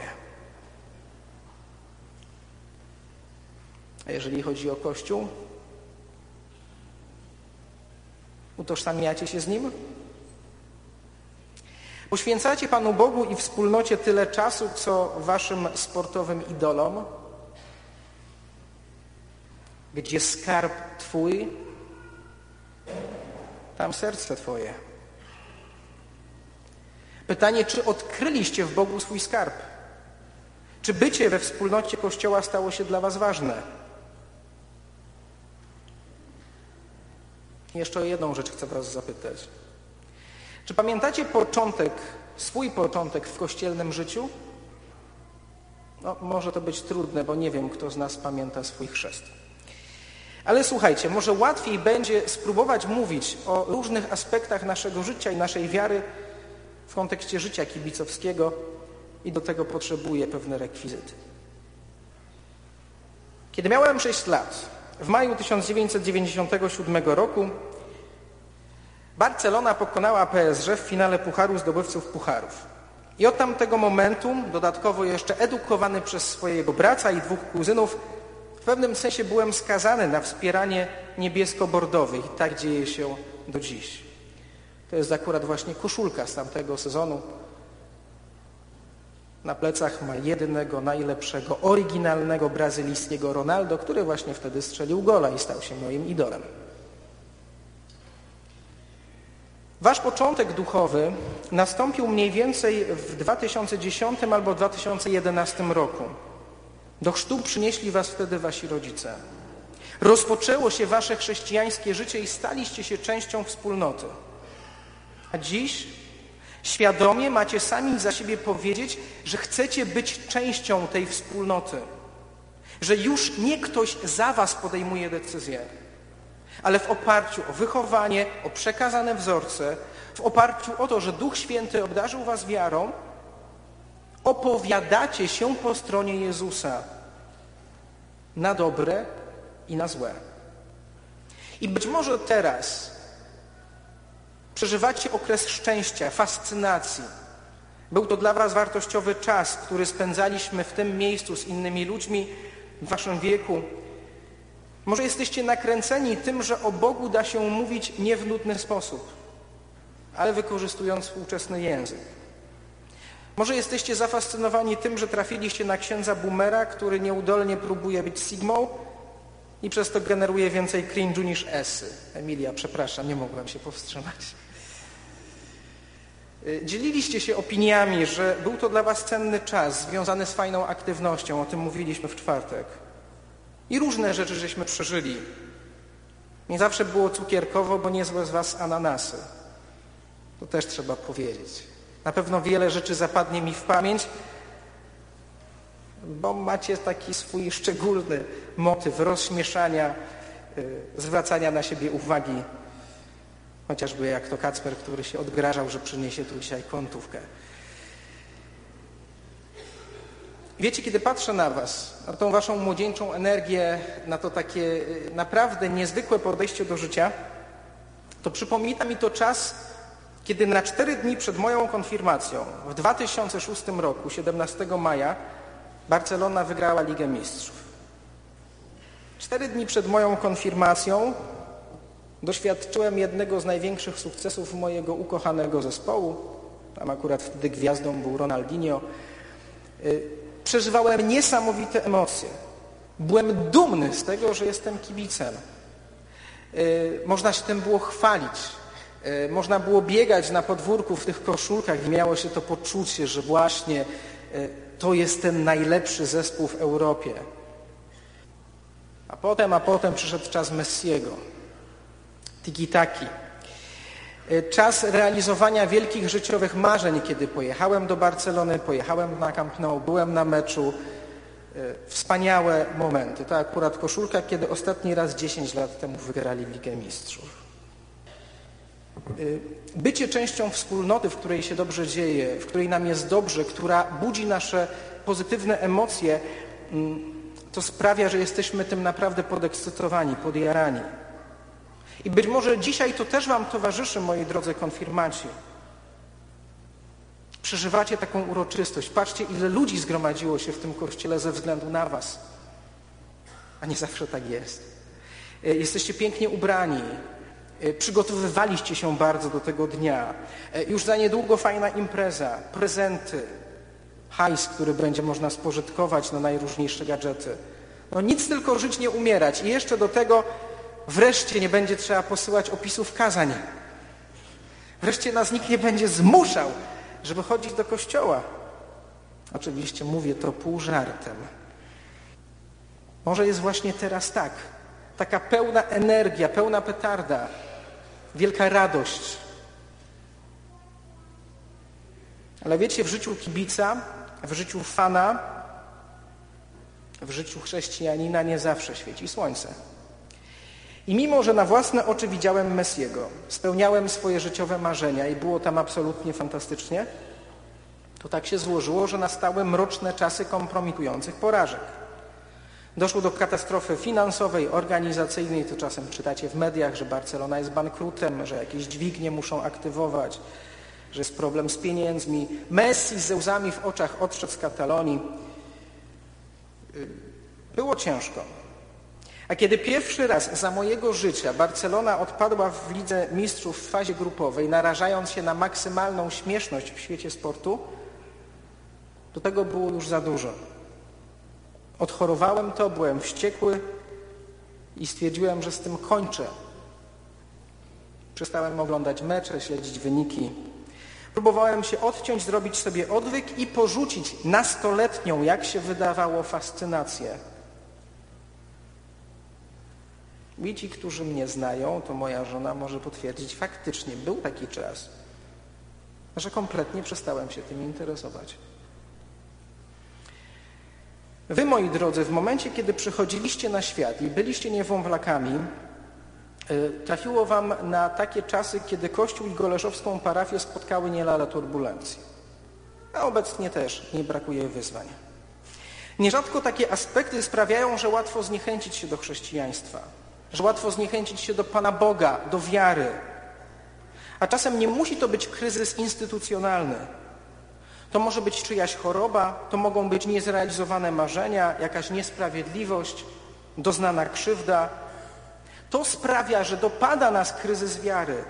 A: A jeżeli chodzi o Kościół, utożsamiacie się z nim? Poświęcacie Panu Bogu i wspólnocie tyle czasu, co waszym sportowym idolom? Gdzie skarb twój, tam serce twoje. Pytanie, czy odkryliście w Bogu swój skarb? Czy bycie we wspólnocie Kościoła stało się dla was ważne? Jeszcze o jedną rzecz chcę was zapytać. Czy pamiętacie swój początek w kościelnym życiu? No, może to być trudne, bo nie wiem, kto z nas pamięta swój chrzest. Ale słuchajcie, może łatwiej będzie spróbować mówić o różnych aspektach naszego życia i naszej wiary w kontekście życia kibicowskiego i do tego potrzebuję pewne rekwizyty. Kiedy miałem 6 lat, w maju 1997 roku Barcelona pokonała PSG w finale Pucharu Zdobywców Pucharów. I od tamtego momentu, dodatkowo jeszcze edukowany przez swojego brata i 2 kuzynów, w pewnym sensie byłem skazany na wspieranie niebiesko-bordowych i tak dzieje się do dziś. To jest akurat właśnie koszulka z tamtego sezonu. Na plecach ma jedynego, najlepszego, oryginalnego brazylijskiego Ronaldo, który właśnie wtedy strzelił gola i stał się moim idolem. Wasz początek duchowy nastąpił mniej więcej w 2010 albo 2011 roku. Do chrztu przynieśli was wtedy wasi rodzice. Rozpoczęło się wasze chrześcijańskie życie i staliście się częścią wspólnoty. A dziś świadomie macie sami za siebie powiedzieć, że chcecie być częścią tej wspólnoty. Że już nie ktoś za was podejmuje decyzje, ale w oparciu o wychowanie, o przekazane wzorce, w oparciu o to, że Duch Święty obdarzył was wiarą, opowiadacie się po stronie Jezusa na dobre i na złe. I być może teraz przeżywacie okres szczęścia, fascynacji. Był to dla was wartościowy czas, który spędzaliśmy w tym miejscu z innymi ludźmi w waszym wieku. Może jesteście nakręceni tym, że o Bogu da się mówić nie w nudny sposób, ale wykorzystując współczesny język. Może jesteście zafascynowani tym, że trafiliście na księdza boomera, który nieudolnie próbuje być sigmą i przez to generuje więcej cringe'u niż esy. Emilia, przepraszam, nie mogłem się powstrzymać. Dzieliliście się opiniami, że był to dla was cenny czas związany z fajną aktywnością, o tym mówiliśmy w czwartek. I różne rzeczy żeśmy przeżyli. Nie zawsze było cukierkowo, bo niezłe z was ananasy. To też trzeba powiedzieć. Na pewno wiele rzeczy zapadnie mi w pamięć, bo macie taki swój szczególny motyw rozśmieszania, zwracania na siebie uwagi. Chociażby jak to Kacper, który się odgrażał, że przyniesie tu dzisiaj kątówkę. Wiecie, kiedy patrzę na was, na tą waszą młodzieńczą energię, na to takie naprawdę niezwykłe podejście do życia, to przypomina mi to czas, kiedy na 4 dni przed moją konfirmacją w 2006 roku, 17 maja, Barcelona wygrała Ligę Mistrzów. 4 dni przed moją konfirmacją doświadczyłem jednego z największych sukcesów mojego ukochanego zespołu. Tam akurat wtedy gwiazdą był Ronaldinho. Przeżywałem niesamowite emocje. Byłem dumny z tego, że jestem kibicem. Można się tym było chwalić. Można było biegać na podwórku w tych koszulkach i miało się to poczucie, że właśnie to jest ten najlepszy zespół w Europie. A potem przyszedł czas Messiego. Tiki-taki. Czas realizowania wielkich życiowych marzeń, kiedy pojechałem do Barcelony, pojechałem na Camp Nou, byłem na meczu. Wspaniałe momenty. To akurat koszulka, kiedy ostatni raz 10 lat temu wygrali Ligę Mistrzów. Bycie częścią wspólnoty, w której się dobrze dzieje, w której nam jest dobrze, która budzi nasze pozytywne emocje, to sprawia, że jesteśmy tym naprawdę podekscytowani, podjarani. I być może dzisiaj to też wam towarzyszy, moi drodzy konfirmaci. Przeżywacie taką uroczystość. Patrzcie, ile ludzi zgromadziło się w tym kościele ze względu na was. A nie zawsze tak jest. Jesteście pięknie ubrani. Przygotowywaliście się bardzo do tego dnia. Już za niedługo fajna impreza, prezenty, hajs, który będzie można spożytkować na najróżniejsze gadżety. No nic, tylko żyć, nie umierać. I jeszcze do tego wreszcie nie będzie trzeba posyłać opisów kazań. Wreszcie nas nikt nie będzie zmuszał, żeby chodzić do kościoła. Oczywiście mówię to pół żartem. Może jest właśnie teraz tak. Taka pełna energia, pełna petarda, wielka radość. Ale wiecie, w życiu kibica, w życiu fana, w życiu chrześcijanina nie zawsze świeci słońce. I mimo, że na własne oczy widziałem Messiego, spełniałem swoje życiowe marzenia i było tam absolutnie fantastycznie, to tak się złożyło, że nastały mroczne czasy kompromitujących porażek. Doszło do katastrofy finansowej, organizacyjnej, to czasem czytacie w mediach, że Barcelona jest bankrutem, że jakieś dźwignie muszą aktywować, że jest problem z pieniędzmi. Messi ze łzami w oczach odszedł z Katalonii. Było ciężko. A kiedy pierwszy raz za mojego życia Barcelona odpadła w Lidze Mistrzów w fazie grupowej, narażając się na maksymalną śmieszność w świecie sportu, to tego było już za dużo. Odchorowałem to, byłem wściekły i stwierdziłem, że z tym kończę. Przestałem oglądać mecze, śledzić wyniki. Próbowałem się odciąć, zrobić sobie odwyk i porzucić nastoletnią, jak się wydawało, fascynację. I ci, którzy mnie znają, to moja żona może potwierdzić, faktycznie był taki czas, że kompletnie przestałem się tym interesować. Wy, moi drodzy, w momencie, kiedy przychodziliście na świat i byliście niewąwlakami, trafiło wam na takie czasy, kiedy Kościół i goleszowską parafię spotkały nie lada turbulencje. A obecnie też nie brakuje wyzwań. Nierzadko takie aspekty sprawiają, że łatwo zniechęcić się do chrześcijaństwa, że łatwo zniechęcić się do Pana Boga, do wiary. A czasem nie musi to być kryzys instytucjonalny. To może być czyjaś choroba, to mogą być niezrealizowane marzenia, jakaś niesprawiedliwość, doznana krzywda. To sprawia, że dopada nas kryzys wiary,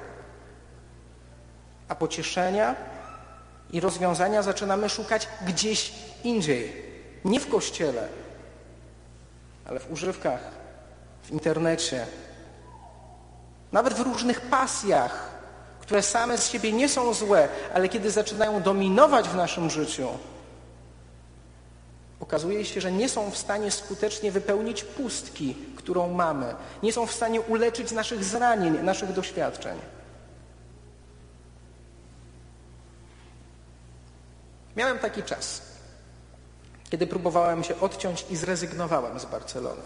A: a pocieszenia i rozwiązania zaczynamy szukać gdzieś indziej. Nie w kościele, ale w używkach, w internecie, nawet w różnych pasjach, które same z siebie nie są złe, ale kiedy zaczynają dominować w naszym życiu, okazuje się, że nie są w stanie skutecznie wypełnić pustki, którą mamy. Nie są w stanie uleczyć naszych zranień, naszych doświadczeń. Miałem taki czas, kiedy próbowałem się odciąć i zrezygnowałem z Barcelony.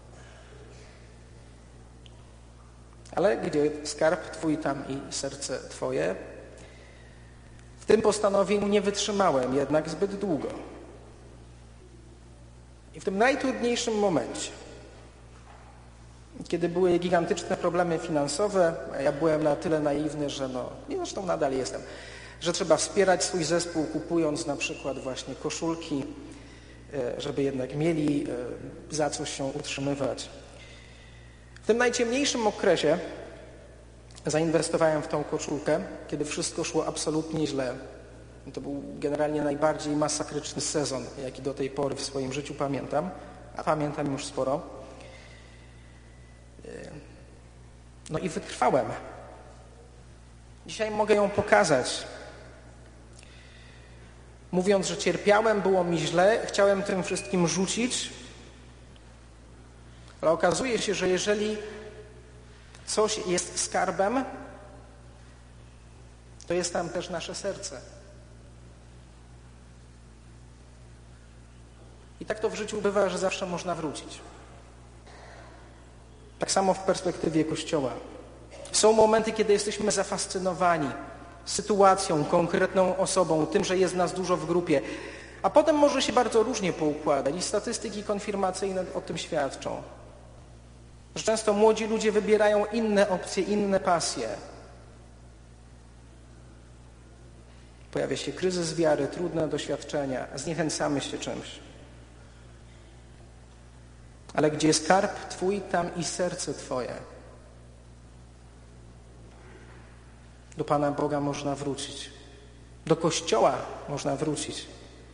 A: Ale gdzie skarb Twój, tam i serce Twoje. W tym postanowieniu nie wytrzymałem jednak zbyt długo. I w tym najtrudniejszym momencie, kiedy były gigantyczne problemy finansowe, a ja byłem na tyle naiwny, że zresztą nadal jestem, że trzeba wspierać swój zespół, kupując na przykład właśnie koszulki, żeby jednak mieli za coś się utrzymywać. W tym najciemniejszym okresie zainwestowałem w tą koszulkę, kiedy wszystko szło absolutnie źle. To był generalnie najbardziej masakryczny sezon, jaki do tej pory w swoim życiu pamiętam, a pamiętam już sporo. No i wytrwałem. Dzisiaj mogę ją pokazać. Mówiąc, że cierpiałem, było mi źle, chciałem tym wszystkim rzucić, ale okazuje się, że jeżeli coś jest skarbem, to jest tam też nasze serce. I tak to w życiu bywa, że zawsze można wrócić. Tak samo w perspektywie Kościoła. Są momenty, kiedy jesteśmy zafascynowani sytuacją, konkretną osobą, tym, że jest nas dużo w grupie, a potem może się bardzo różnie poukładać i statystyki konfirmacyjne o tym świadczą. Że często młodzi ludzie wybierają inne opcje, inne pasje. Pojawia się kryzys wiary, trudne doświadczenia, zniechęcamy się czymś. Ale gdzie skarb Twój, tam i serce Twoje. Do Pana Boga można wrócić. Do Kościoła można wrócić.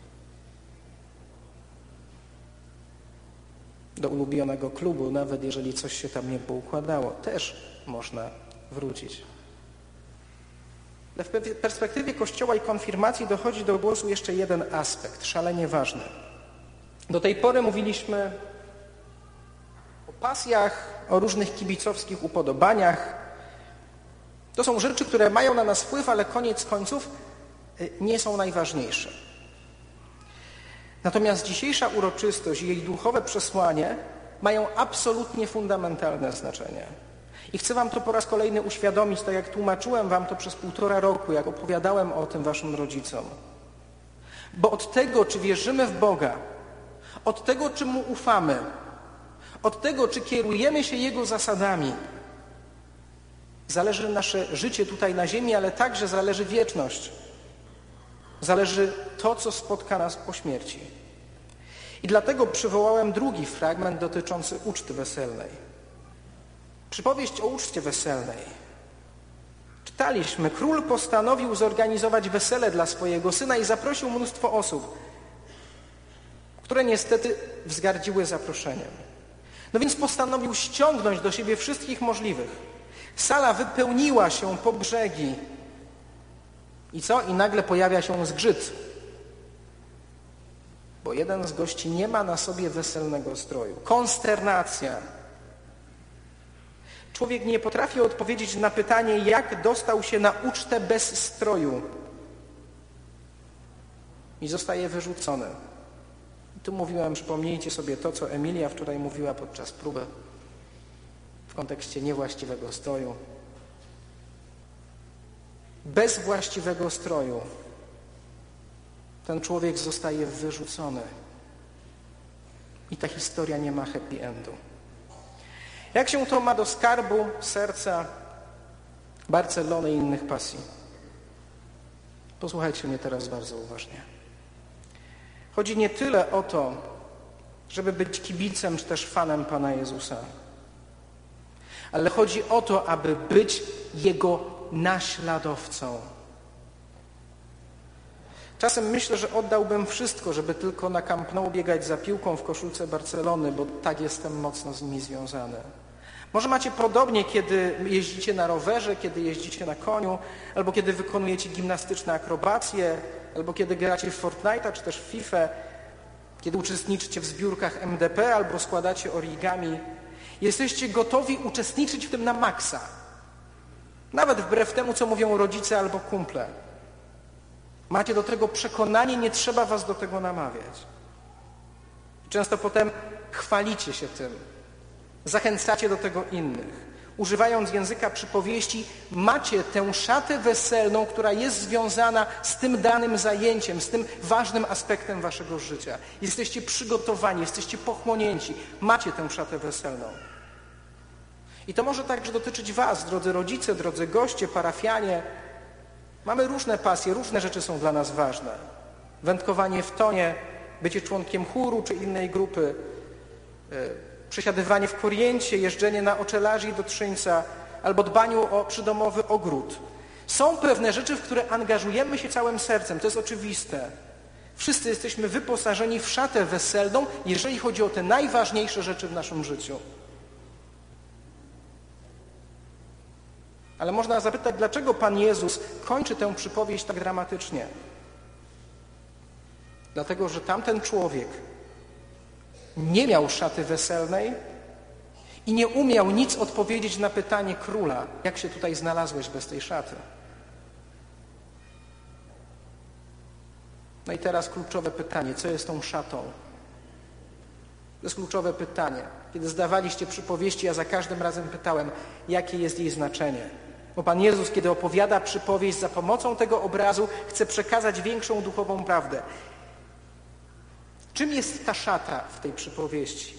A: Do ulubionego klubu, nawet jeżeli coś się tam nie poukładało, też można wrócić. Ale w perspektywie Kościoła i konfirmacji dochodzi do głosu jeszcze jeden aspekt, szalenie ważny. Do tej pory mówiliśmy o pasjach, o różnych kibicowskich upodobaniach. To są rzeczy, które mają na nas wpływ, ale koniec końców nie są najważniejsze. Natomiast dzisiejsza uroczystość i jej duchowe przesłanie mają absolutnie fundamentalne znaczenie. I chcę Wam to po raz kolejny uświadomić, tak jak tłumaczyłem Wam to przez 1,5 roku, jak opowiadałem o tym Waszym rodzicom. Bo od tego, czy wierzymy w Boga, od tego, czy Mu ufamy, od tego, czy kierujemy się Jego zasadami, zależy nasze życie tutaj na ziemi, ale także zależy wieczność. Zależy to, co spotka nas po śmierci. I dlatego przywołałem drugi fragment dotyczący uczty weselnej. Przypowieść o uczcie weselnej. Czytaliśmy, król postanowił zorganizować wesele dla swojego syna i zaprosił mnóstwo osób, które niestety wzgardziły zaproszeniem. No więc postanowił ściągnąć do siebie wszystkich możliwych. Sala wypełniła się po brzegi. I co? I nagle pojawia się zgrzyt. Bo jeden z gości nie ma na sobie weselnego stroju. Konsternacja. Człowiek nie potrafi odpowiedzieć na pytanie, jak dostał się na ucztę bez stroju. I zostaje wyrzucony. I tu mówiłem, przypomnijcie sobie to, co Emilia wczoraj mówiła podczas próby w kontekście niewłaściwego stroju. Bez właściwego stroju ten człowiek zostaje wyrzucony. I ta historia nie ma happy endu. Jak się to ma do skarbu, serca, Barcelony i innych pasji? Posłuchajcie mnie teraz bardzo uważnie. Chodzi nie tyle o to, żeby być kibicem czy też fanem Pana Jezusa, ale chodzi o to, aby być Jego naśladowcą. Czasem myślę, że oddałbym wszystko, żeby tylko na Camp Nou biegać za piłką w koszulce Barcelony, bo tak jestem mocno z nimi związany. Może macie podobnie, kiedy jeździcie na rowerze, kiedy jeździcie na koniu, albo kiedy wykonujecie gimnastyczne akrobacje, albo kiedy gracie w Fortnite'a czy też w FIFA, kiedy uczestniczycie w zbiórkach MDP albo składacie origami. Jesteście gotowi uczestniczyć w tym na maksa. Nawet wbrew temu, co mówią rodzice albo kumple. Macie do tego przekonanie, nie trzeba was do tego namawiać. Często potem chwalicie się tym. Zachęcacie do tego innych. Używając języka przypowieści, macie tę szatę weselną, która jest związana z tym danym zajęciem, z tym ważnym aspektem waszego życia. Jesteście przygotowani, jesteście pochłonięci. Macie tę szatę weselną. I to może także dotyczyć was, drodzy rodzice, drodzy goście, parafianie. Mamy różne pasje, różne rzeczy są dla nas ważne. Wędkowanie w tonie, bycie członkiem chóru czy innej grupy, przesiadywanie w Koriencie, jeżdżenie na Oczelarzy do Trzyńca albo dbaniu o przydomowy ogród. Są pewne rzeczy, w które angażujemy się całym sercem, to jest oczywiste. Wszyscy jesteśmy wyposażeni w szatę weselną, jeżeli chodzi o te najważniejsze rzeczy w naszym życiu. Ale można zapytać, dlaczego Pan Jezus kończy tę przypowieść tak dramatycznie? Dlatego, że tamten człowiek nie miał szaty weselnej i nie umiał nic odpowiedzieć na pytanie króla, jak się tutaj znalazłeś bez tej szaty. No i teraz kluczowe pytanie, co jest tą szatą? To jest kluczowe pytanie. Kiedy zdawaliście przypowieści, ja za każdym razem pytałem, jakie jest jej znaczenie. Bo Pan Jezus, kiedy opowiada przypowieść, za pomocą tego obrazu chce przekazać większą duchową prawdę. Czym jest ta szata w tej przypowieści?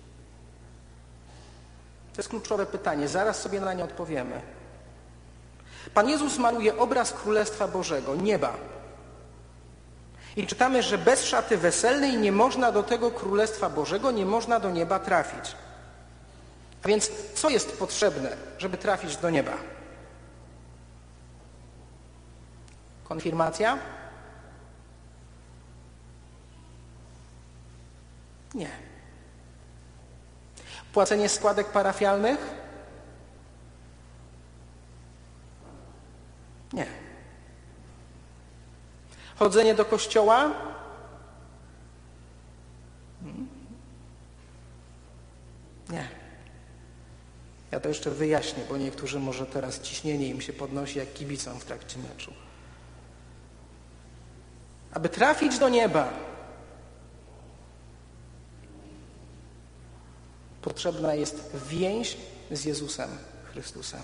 A: To jest kluczowe pytanie, zaraz sobie na nie odpowiemy. Pan Jezus maluje obraz Królestwa Bożego, nieba. I czytamy, że bez szaty weselnej nie można do tego Królestwa Bożego, nie można do nieba trafić. A więc co jest potrzebne, żeby trafić do nieba? Konfirmacja? Nie. Płacenie składek parafialnych? Nie. Chodzenie do kościoła? Nie. Ja to jeszcze wyjaśnię, bo niektórzy może teraz ciśnienie im się podnosi jak kibicom w trakcie meczu. Aby trafić do nieba, potrzebna jest więź z Jezusem Chrystusem.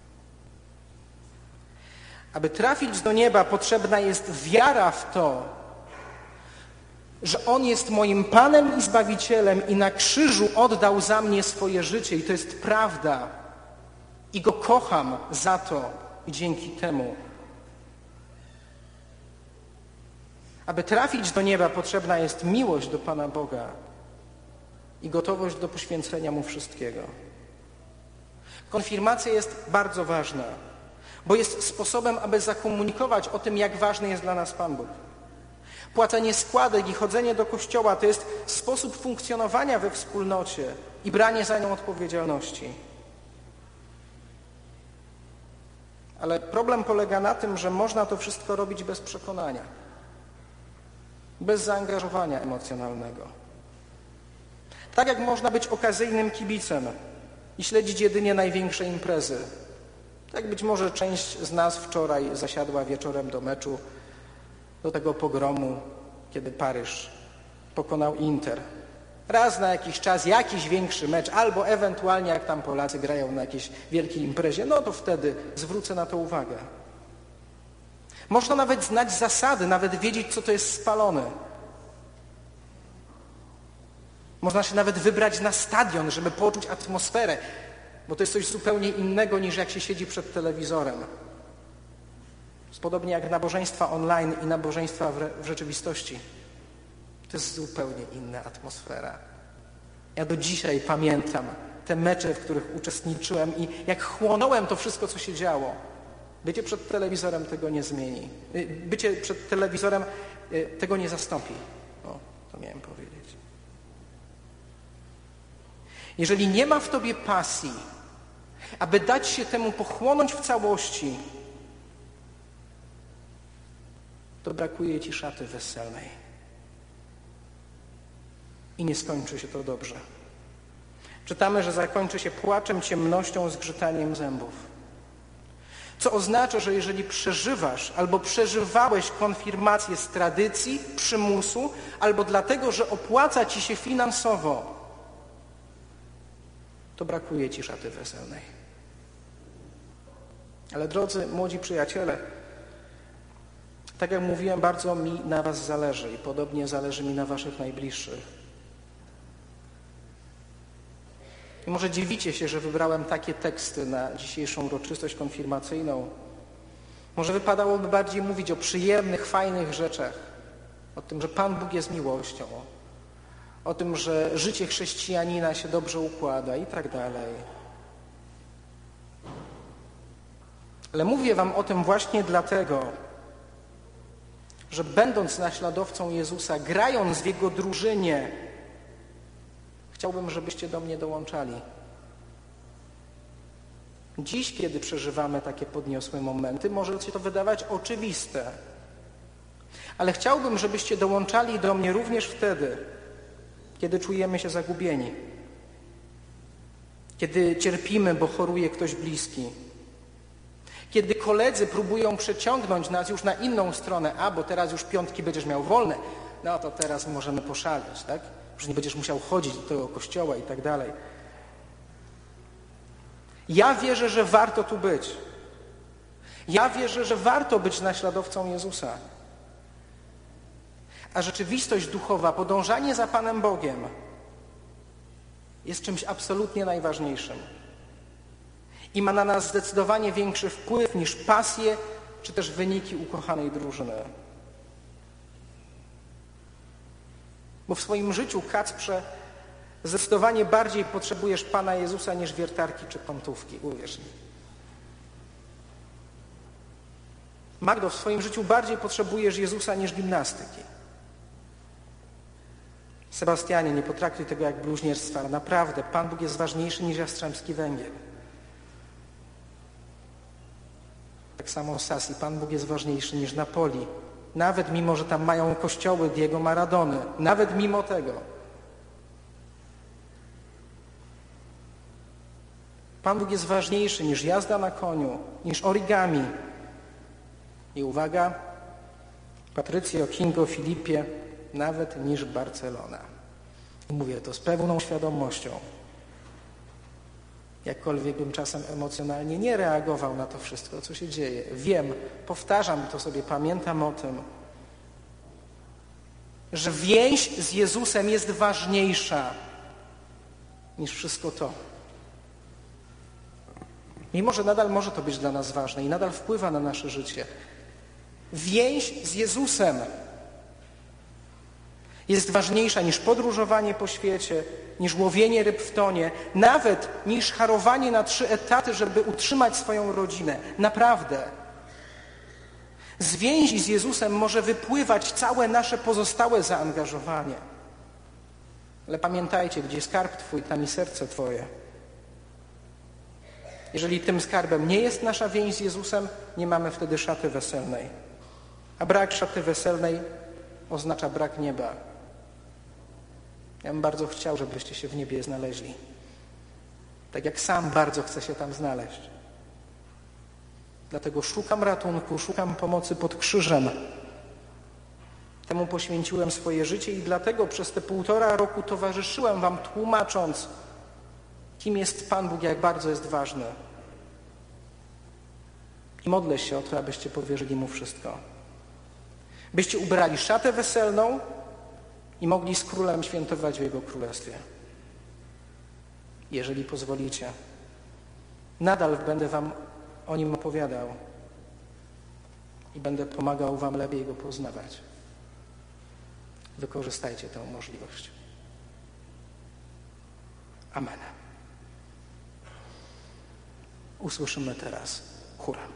A: Aby trafić do nieba, potrzebna jest wiara w to, że On jest moim Panem i Zbawicielem i na krzyżu oddał za mnie swoje życie i to jest prawda. I Go kocham za to i dzięki temu. Aby trafić do nieba, potrzebna jest miłość do Pana Boga i gotowość do poświęcenia Mu wszystkiego. Konfirmacja jest bardzo ważna, bo jest sposobem, aby zakomunikować o tym, jak ważny jest dla nas Pan Bóg. Płacenie składek i chodzenie do kościoła to jest sposób funkcjonowania we wspólnocie i branie za nią odpowiedzialności. Ale problem polega na tym, że można to wszystko robić bez przekonania, bez zaangażowania emocjonalnego. Tak jak można być okazyjnym kibicem i śledzić jedynie największe imprezy. Tak być może część z nas wczoraj zasiadła wieczorem do meczu, do tego pogromu, kiedy Paryż pokonał Inter. Raz na jakiś czas jakiś większy mecz, albo ewentualnie jak tam Polacy grają na jakiejś wielkiej imprezie, no to wtedy zwrócę na to uwagę. Można nawet znać zasady, nawet wiedzieć, co to jest spalone. Można się nawet wybrać na stadion, żeby poczuć atmosferę, bo to jest coś zupełnie innego niż jak się siedzi przed telewizorem. Podobnie jak nabożeństwa online i nabożeństwa w rzeczywistości. To jest zupełnie inna atmosfera. Ja do dzisiaj pamiętam te mecze, w których uczestniczyłem i jak chłonąłem to wszystko, co się działo. Bycie przed telewizorem tego nie zmieni. Bycie przed telewizorem tego nie zastąpi. O, to miałem powiedzieć. Jeżeli nie ma w tobie pasji, aby dać się temu pochłonąć w całości, to brakuje ci szaty weselnej. I nie skończy się to dobrze. Czytamy, że zakończy się płaczem, ciemnością, zgrzytaniem zębów. Co oznacza, że jeżeli przeżywasz albo przeżywałeś konfirmację z tradycji, przymusu, albo dlatego, że opłaca ci się finansowo, to brakuje ci szaty weselnej. Ale drodzy młodzi przyjaciele, tak jak mówiłem, bardzo mi na was zależy i podobnie zależy mi na waszych najbliższych. I może dziwicie się, że wybrałem takie teksty na dzisiejszą uroczystość konfirmacyjną. Może wypadałoby bardziej mówić o przyjemnych, fajnych rzeczach. O tym, że Pan Bóg jest miłością. O tym, że życie chrześcijanina się dobrze układa i tak dalej. Ale mówię wam o tym właśnie dlatego, że będąc naśladowcą Jezusa, grając w Jego drużynie, chciałbym, żebyście do mnie dołączali. Dziś, kiedy przeżywamy takie podniosłe momenty, może się to wydawać oczywiste. Ale chciałbym, żebyście dołączali do mnie również wtedy, kiedy czujemy się zagubieni. Kiedy cierpimy, bo choruje ktoś bliski. Kiedy koledzy próbują przeciągnąć nas już na inną stronę, bo teraz już piątki będziesz miał wolne, no to teraz możemy poszaleć, tak? Już nie będziesz musiał chodzić do tego kościoła i tak dalej. Ja wierzę, że warto tu być. Ja wierzę, że warto być naśladowcą Jezusa. A rzeczywistość duchowa, podążanie za Panem Bogiem jest czymś absolutnie najważniejszym. I ma na nas zdecydowanie większy wpływ niż pasje, czy też wyniki ukochanej drużyny. Bo w swoim życiu, Kacprze, zdecydowanie bardziej potrzebujesz Pana Jezusa niż wiertarki czy pantówki, uwierz mi. Magdo, w swoim życiu bardziej potrzebujesz Jezusa niż gimnastyki. Sebastianie, nie potraktuj tego jak bluźnierstwa, ale naprawdę, Pan Bóg jest ważniejszy niż Jastrzębski Węgiel. Tak samo Sasi, Pan Bóg jest ważniejszy niż Napoli. Nawet mimo, że tam mają kościoły Diego Maradony. Nawet mimo tego. Pan Bóg jest ważniejszy niż jazda na koniu, niż origami. I uwaga, Patrycjo, Kingo, Filipie, nawet niż Barcelona. I mówię to z pełną świadomością. Jakkolwiek bym czasem emocjonalnie nie reagował na to wszystko, co się dzieje. Wiem, powtarzam to sobie, pamiętam o tym, że więź z Jezusem jest ważniejsza niż wszystko to. Mimo że nadal może to być dla nas ważne i nadal wpływa na nasze życie. Więź z Jezusem jest ważniejsza niż podróżowanie po świecie, niż łowienie ryb w tonie, nawet niż harowanie na 3 etaty, żeby utrzymać swoją rodzinę. Naprawdę. Z więzi z Jezusem może wypływać całe nasze pozostałe zaangażowanie. Ale pamiętajcie, gdzie skarb Twój, tam i serce Twoje. Jeżeli tym skarbem nie jest nasza więź z Jezusem, nie mamy wtedy szaty weselnej. A brak szaty weselnej oznacza brak nieba. Ja bym bardzo chciał, żebyście się w niebie znaleźli. Tak jak sam bardzo chcę się tam znaleźć. Dlatego szukam ratunku, szukam pomocy pod krzyżem. Temu poświęciłem swoje życie i dlatego przez te 1,5 roku towarzyszyłem wam, tłumacząc, kim jest Pan Bóg, jak bardzo jest ważny. I modlę się o to, abyście powierzyli Mu wszystko. Byście ubrali szatę weselną i mogli z Królem świętować w Jego Królestwie. Jeżeli pozwolicie. Nadal będę wam o Nim opowiadał i będę pomagał wam lepiej Go poznawać. Wykorzystajcie tę możliwość. Amen. Usłyszymy teraz chórem.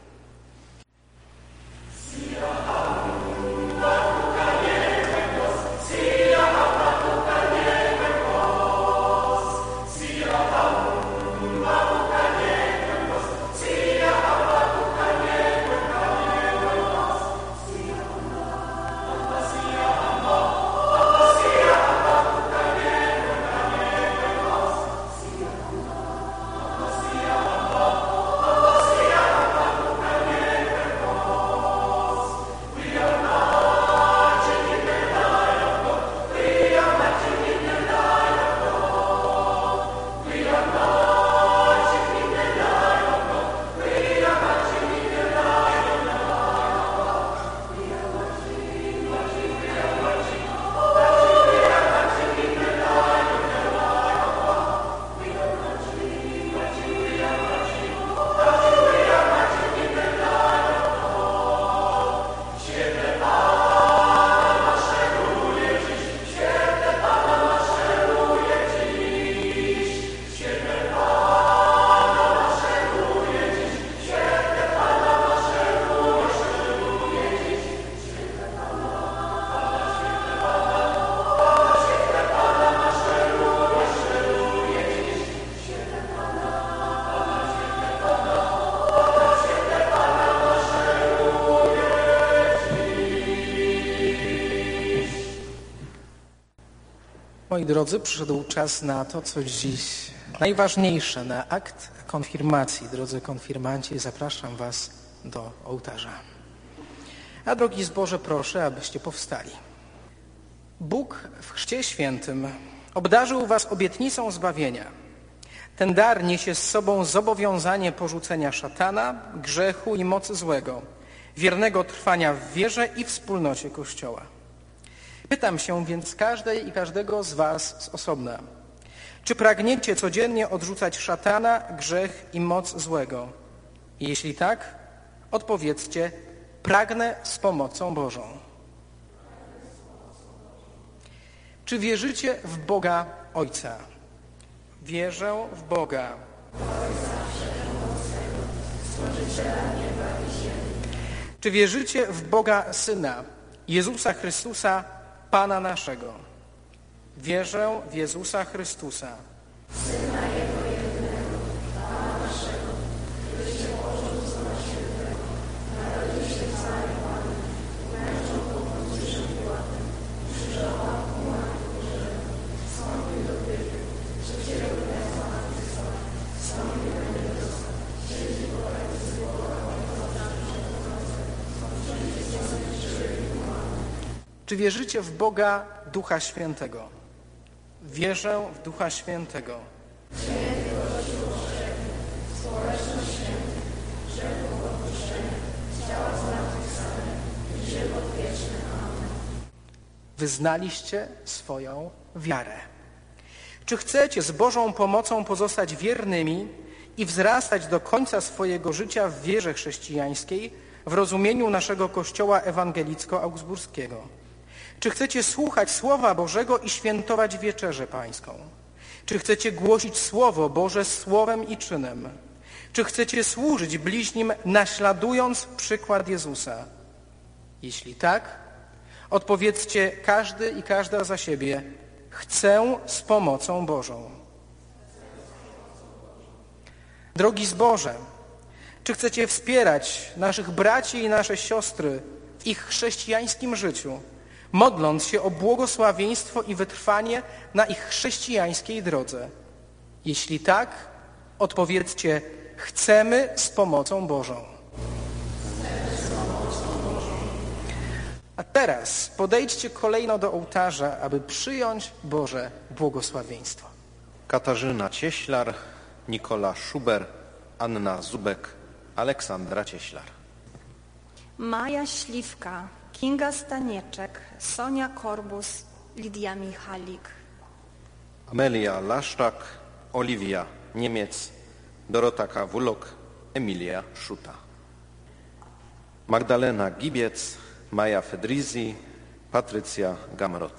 A: Moi drodzy, przyszedł czas na to, co dziś najważniejsze, na akt konfirmacji. Drodzy konfirmanci, zapraszam was do ołtarza. A drogi zboże, proszę, abyście powstali. Bóg w Chrzcie Świętym obdarzył was obietnicą zbawienia. Ten dar niesie z sobą zobowiązanie porzucenia szatana, grzechu i mocy złego, wiernego trwania w wierze i wspólnocie Kościoła. Pytam się więc każdej i każdego z was z osobna, czy pragniecie codziennie odrzucać szatana, grzech i moc złego? Jeśli tak, odpowiedzcie: pragnę z pomocą Bożą. Czy wierzycie w Boga Ojca? Wierzę w Boga. Czy wierzycie w Boga Syna, Jezusa Chrystusa, Pana naszego? Wierzę w Jezusa Chrystusa. Syna Jego jednego, Pana naszego, który się położył z Ducha Świętego, narodził się w całej Panu, mężą po Poncjuszu Piłatem, krzyżował, umarł w grzechu, wstąpił do piekieł, trzeciego dnia zmartwychwstał, wstąpił do niebiosa, siedzi po prawicy Boga Czy wierzycie w Boga Ducha Świętego? Wierzę w Ducha Świętego. Wyznaliście swoją wiarę. Czy chcecie z Bożą pomocą pozostać wiernymi i wzrastać do końca swojego życia w wierze chrześcijańskiej, w rozumieniu naszego Kościoła ewangelicko-augsburskiego? Czy chcecie słuchać Słowa Bożego i świętować Wieczerzę Pańską? Czy chcecie głosić Słowo Boże słowem i czynem? Czy chcecie służyć bliźnim, naśladując przykład Jezusa? Jeśli tak, odpowiedzcie każdy i każda za siebie: chcę z pomocą Bożą. Drogi zboże, czy chcecie wspierać naszych braci i nasze siostry w ich chrześcijańskim życiu, modląc się o błogosławieństwo i wytrwanie na ich chrześcijańskiej drodze? Jeśli tak, odpowiedzcie: chcemy z pomocą Bożą. A teraz podejdźcie kolejno do ołtarza, aby przyjąć Boże błogosławieństwo.
F: Katarzyna Cieślar, Nikola Szuber, Anna Zubek, Aleksandra Cieślar.
G: Maja Śliwka, Kinga Stanieczek, Sonia Korbus, Lidia Michalik.
F: Amelia Laszczak, Oliwia Niemiec, Dorota Kawulok, Emilia Szuta. Magdalena Gibiec, Maja Fedrizi, Patrycja Gamrot.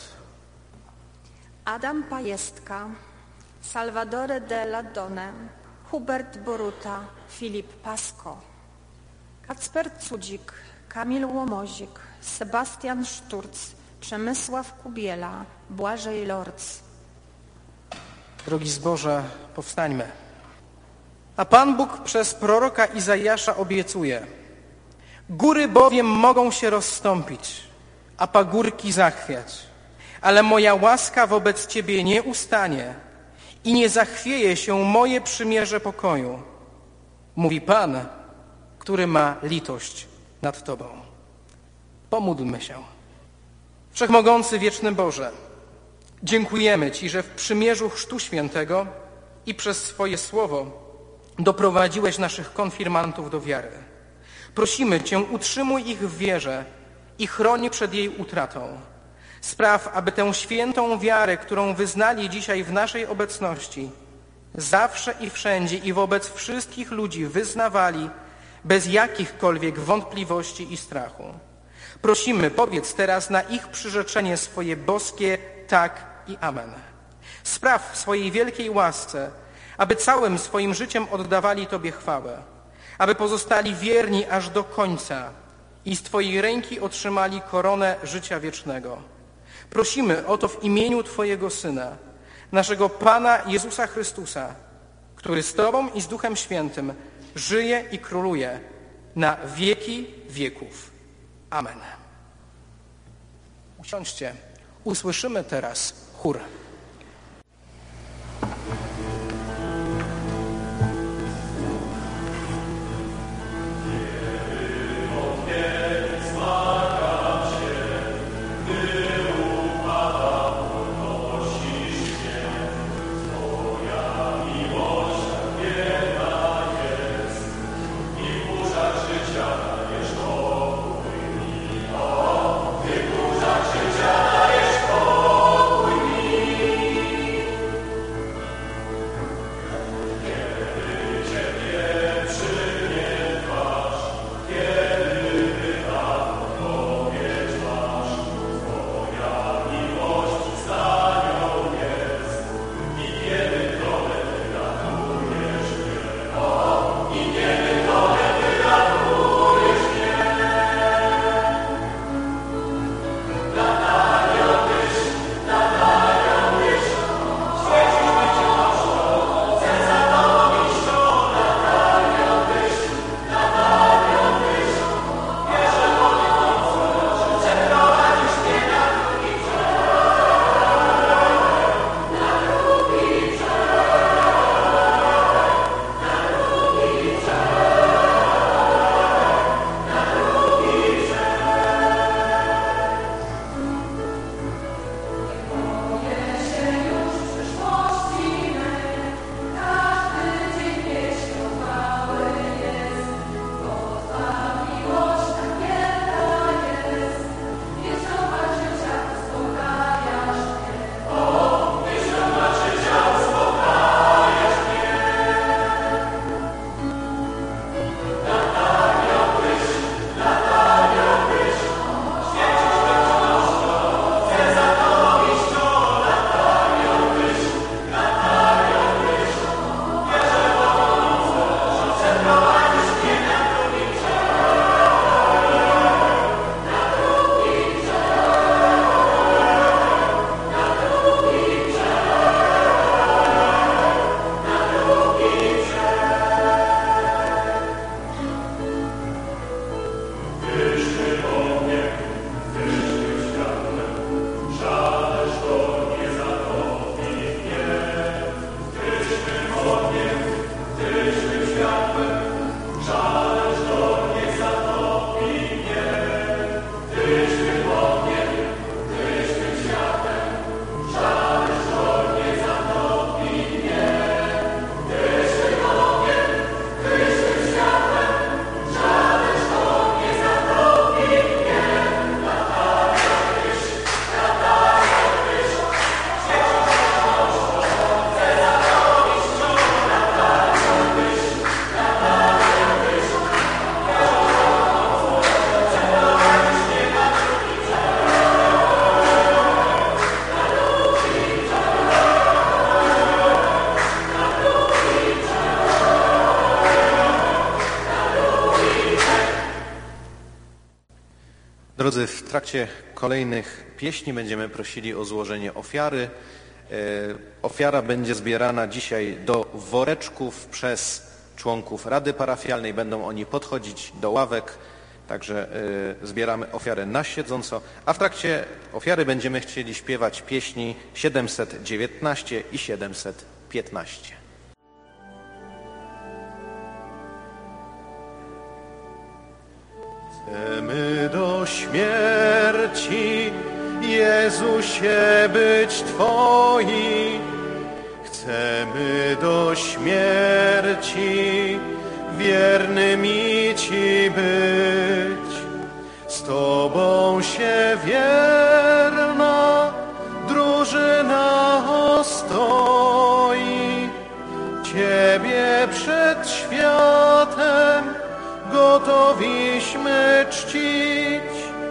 G: Adam Pajestka, Salvadore Della Done, Hubert Boruta, Filip Pasko. Kacper Cudzik, Kamil Łomozik, Sebastian Szturc, Przemysław Kubiela, Błażej Lorc.
A: Drogi zboże, powstańmy. A Pan Bóg przez proroka Izajasza obiecuje: góry bowiem mogą się rozstąpić, a pagórki zachwiać, ale moja łaska wobec Ciebie nie ustanie i nie zachwieje się moje przymierze pokoju, mówi Pan, który ma litość nad Tobą. Pomódlmy się. Wszechmogący, wieczny Boże, dziękujemy Ci, że w przymierzu Chrztu Świętego i przez swoje słowo doprowadziłeś naszych konfirmantów do wiary. Prosimy Cię, utrzymuj ich w wierze i chroń przed jej utratą. Spraw, aby tę świętą wiarę, którą wyznali dzisiaj w naszej obecności, zawsze i wszędzie i wobec wszystkich ludzi wyznawali bez jakichkolwiek wątpliwości i strachu. Prosimy, powiedz teraz na ich przyrzeczenie swoje boskie tak i amen. Spraw w swojej wielkiej łasce, aby całym swoim życiem oddawali Tobie chwałę, aby pozostali wierni aż do końca i z Twojej ręki otrzymali koronę życia wiecznego. Prosimy o to w imieniu Twojego Syna, naszego Pana Jezusa Chrystusa, który z Tobą i z Duchem Świętym żyje i króluje na wieki wieków. Amen. Usiądźcie. Usłyszymy teraz chór.
F: Drodzy, w trakcie kolejnych pieśni będziemy prosili o złożenie ofiary. Ofiara będzie zbierana dzisiaj do woreczków przez członków Rady Parafialnej. Będą oni podchodzić do ławek, także zbieramy ofiarę na siedząco. A w trakcie ofiary będziemy chcieli śpiewać pieśni 719 i 715.
E: Chcemy do śmierci, Jezusie, być Twoi. Chcemy do śmierci wiernymi Ci być. Z Tobą się wierna drużyna ostoi. Ciebie przed światem gotowiśmy czcić.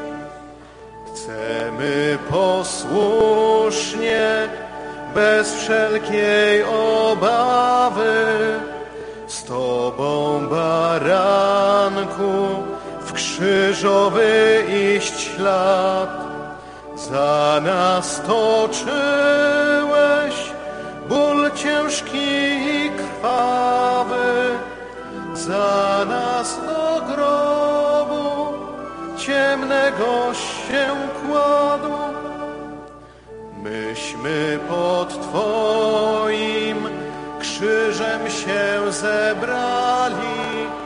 E: Chcemy posłusznie, bez wszelkiej obawy, z Tobą, baranku, w krzyżowy iść ślad. Za nas toczyłeś ból ciężki i krwawy, za nas do grobu ciemnego się kładł. Myśmy pod Twoim krzyżem się zebrali,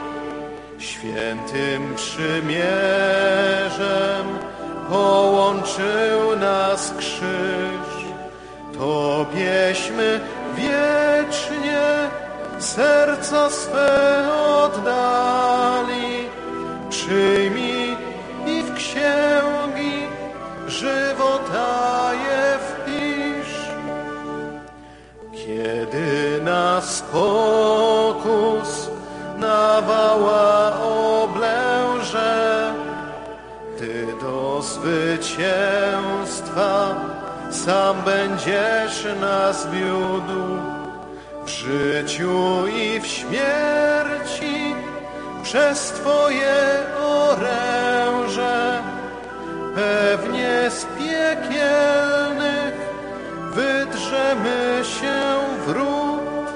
E: świętym przymierzem połączył nas krzyż. Tobieśmy wiecznie serca swe oddali. Przyjmij i w księgi żywota je wpisz. Kiedy nas pokus nawała oblęże, Ty do zwycięstwa sam będziesz nas wiódł. W życiu i w śmierci przez Twoje oręże pewnie z piekielnych wydrzemy się wrót.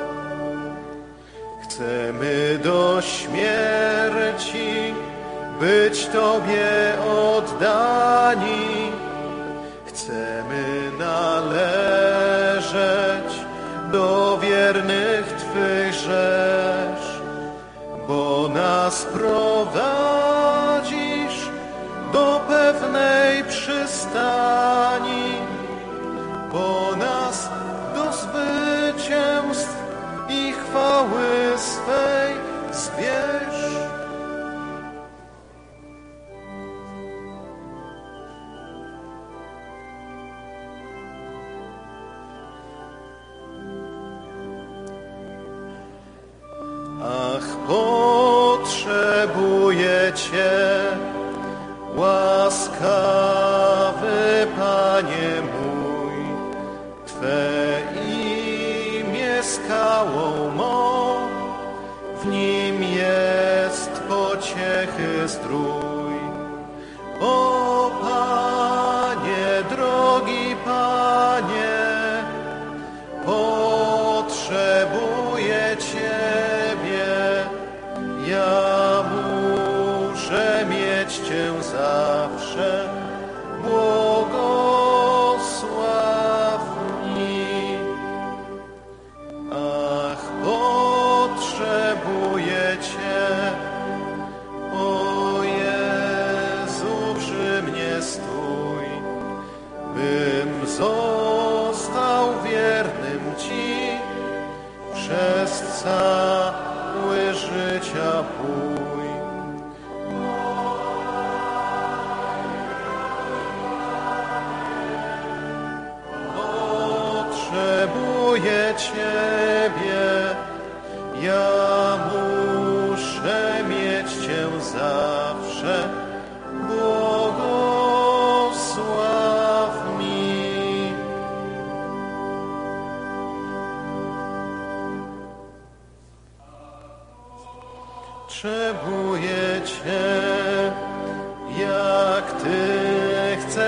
E: Chcemy do śmierci być Tobie oddani. Chcemy należeć do wiernych Twych rzesz, bo nas prowadzisz do pewnej przystani, bo nas do zwycięstw i chwały swej zbierz. Ach, potrzebuję Cię, łaskawy Panie mój. Twe imię skałą mą, w nim jest pociechy zdrój. O Panie, drogi Panie, potrzebuję Ciebie, ja muszę mieć Cię zawsze, błogosław mi. Ach, potrzebuję Cię, o Jezu, przy mnie stój, bym został wiernym Ci przez cały życia pój. Potrzebuję Ciebie, ja muszę mieć Cię zawsze, błogosław mi. Potrzebuję Cię, jak Ty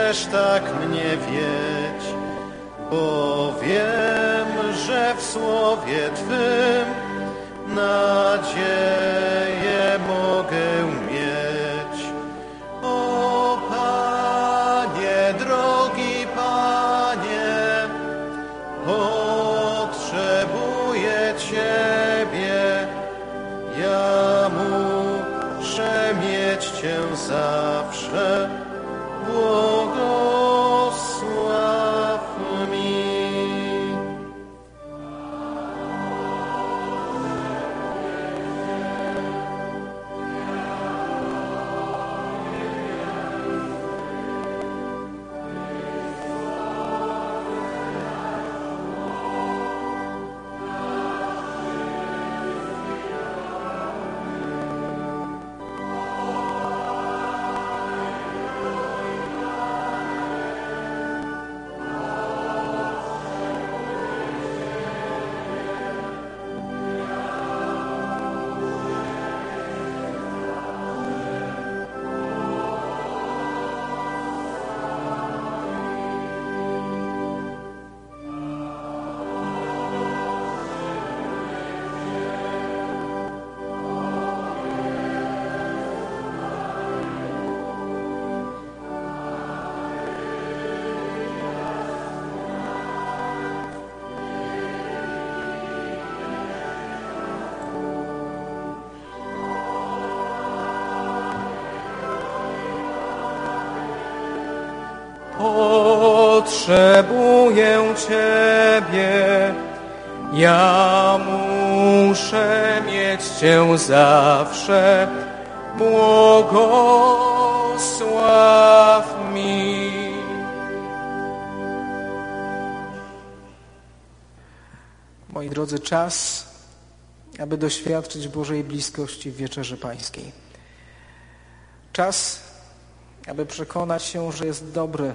E: chcesz tak mnie wiedź, bo wiem, że w słowie Twym nadzieję mogę mieć. O Panie, drogi Panie, potrzebuję Ciebie, ja muszę mieć Cię zawsze, błogosław mi.
A: Potrzebuję Ciebie, ja muszę mieć Cię zawsze, błogosław mi. Moi drodzy, czas, aby doświadczyć Bożej bliskości w Wieczerzy Pańskiej. Czas, aby przekonać się, że jest dobry,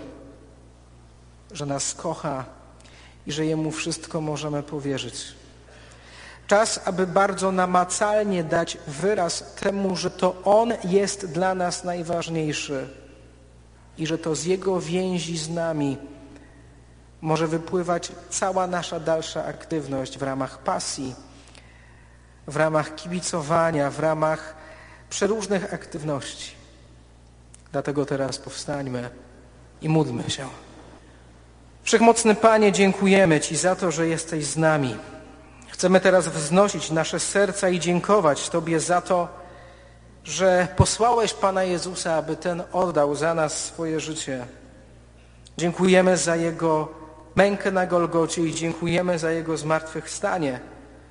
A: że nas kocha i że Jemu wszystko możemy powierzyć. Czas, aby bardzo namacalnie dać wyraz temu, że to On jest dla nas najważniejszy i że to z Jego więzi z nami może wypływać cała nasza dalsza aktywność w ramach pasji, w ramach kibicowania, w ramach przeróżnych aktywności. Dlatego teraz powstańmy i módlmy się. Wszechmocny Panie, dziękujemy Ci za to, że jesteś z nami. Chcemy teraz wznosić nasze serca i dziękować Tobie za to, że posłałeś Pana Jezusa, aby ten oddał za nas swoje życie. Dziękujemy za Jego mękę na Golgocie i dziękujemy za Jego zmartwychwstanie,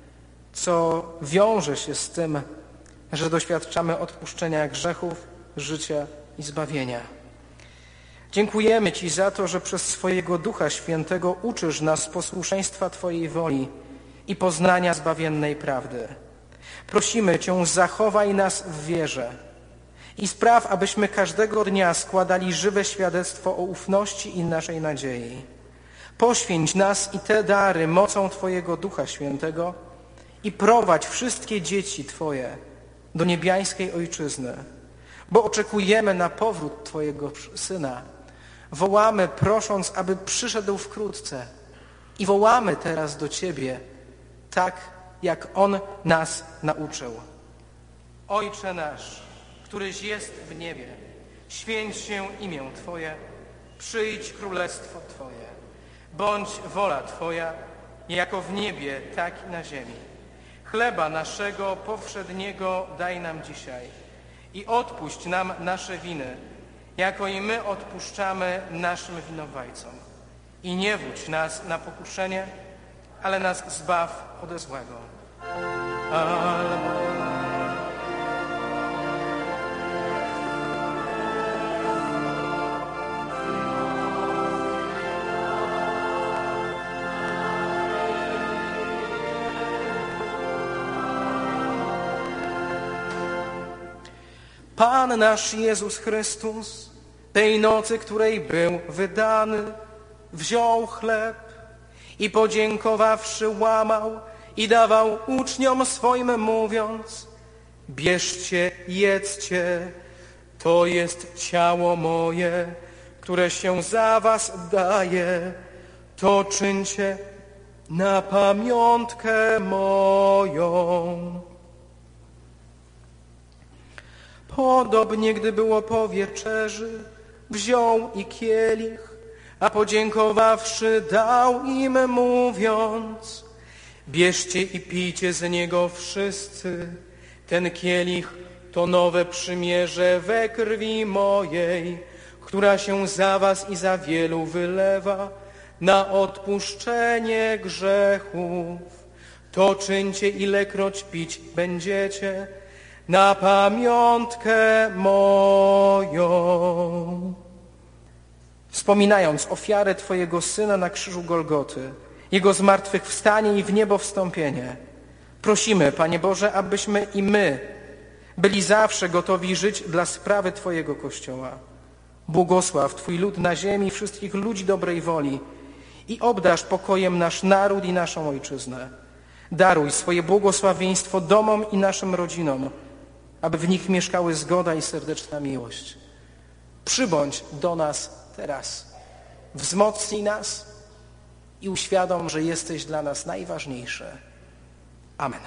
A: co wiąże się z tym, że doświadczamy odpuszczenia grzechów, życia i zbawienia. Dziękujemy Ci za to, że przez swojego Ducha Świętego uczysz nas posłuszeństwa Twojej woli i poznania zbawiennej prawdy. Prosimy Cię, zachowaj nas w wierze i spraw, abyśmy każdego dnia składali żywe świadectwo o ufności i naszej nadziei. Poświęć nas i te dary mocą Twojego Ducha Świętego i prowadź wszystkie dzieci Twoje do niebiańskiej Ojczyzny, bo oczekujemy na powrót Twojego Syna. Wołamy, prosząc, aby przyszedł wkrótce i wołamy teraz do Ciebie, tak jak On nas nauczył. Ojcze nasz, któryś jest w niebie, święć się imię Twoje, przyjdź królestwo Twoje, bądź wola Twoja, jako w niebie, tak i na ziemi. Chleba naszego powszedniego daj nam dzisiaj i odpuść nam nasze winy, jako i my odpuszczamy naszym winowajcom. I nie wódź nas na pokuszenie, ale nas zbaw ode złego. Amen. Pan nasz Jezus Chrystus, tej nocy, której był wydany, wziął chleb i podziękowawszy łamał i dawał uczniom swoim, mówiąc: bierzcie, jedzcie, to jest ciało moje, które które się za was daje, to czyńcie na pamiątkę moją. Podobnie, gdy było po wieczerzy, wziął i kielich, a podziękowawszy dał im, mówiąc: bierzcie i pijcie z niego wszyscy, ten kielich to nowe przymierze we krwi mojej, która się za was i za wielu wylewa na odpuszczenie grzechów. To czyńcie, ilekroć pić będziecie, na pamiątkę moją. Wspominając ofiarę Twojego Syna na krzyżu Golgoty, Jego zmartwychwstanie i w niebo wstąpienie, prosimy, Panie Boże, abyśmy i my byli zawsze gotowi żyć dla sprawy Twojego Kościoła. Błogosław Twój lud na ziemi, wszystkich ludzi dobrej woli i obdarz pokojem nasz naród i naszą ojczyznę. Daruj swoje błogosławieństwo domom i naszym rodzinom, aby w nich mieszkały zgoda i serdeczna miłość. Przybądź do nas teraz. Wzmocnij nas i uświadom, że jesteś dla nas najważniejszy. Amen.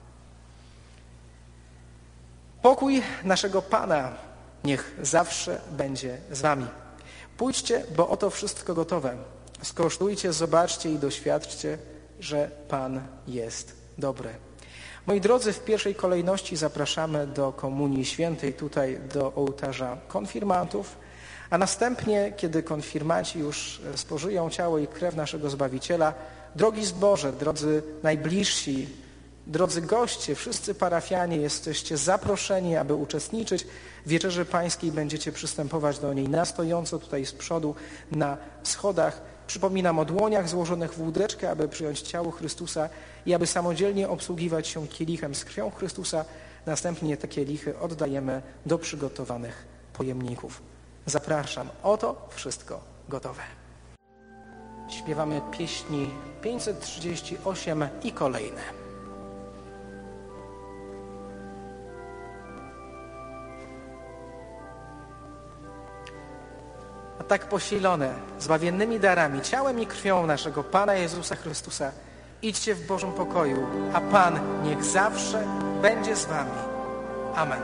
A: Pokój naszego Pana niech zawsze będzie z wami. Pójdźcie, bo oto wszystko gotowe. Skosztujcie, zobaczcie i doświadczcie, że Pan jest dobry. Moi drodzy, w pierwszej kolejności zapraszamy do Komunii Świętej, tutaj do ołtarza konfirmantów, a następnie, kiedy konfirmaci już spożyją ciało i krew naszego Zbawiciela, drogi zborze, drodzy najbliżsi, drodzy goście, wszyscy parafianie, jesteście zaproszeni, aby uczestniczyć w Wieczerzy Pańskiej. Będziecie przystępować do niej na stojąco, tutaj z przodu, na schodach. Przypominam o dłoniach złożonych w łódeczkę, aby przyjąć ciało Chrystusa i aby samodzielnie obsługiwać się kielichem z krwią Chrystusa. Następnie te kielichy oddajemy do przygotowanych pojemników. Zapraszam. Oto wszystko gotowe. Śpiewamy pieśni 538 i kolejne. A tak posilone zbawiennymi darami, ciałem i krwią naszego Pana Jezusa Chrystusa, idźcie w Bożym pokoju, a Pan niech zawsze będzie z wami. Amen.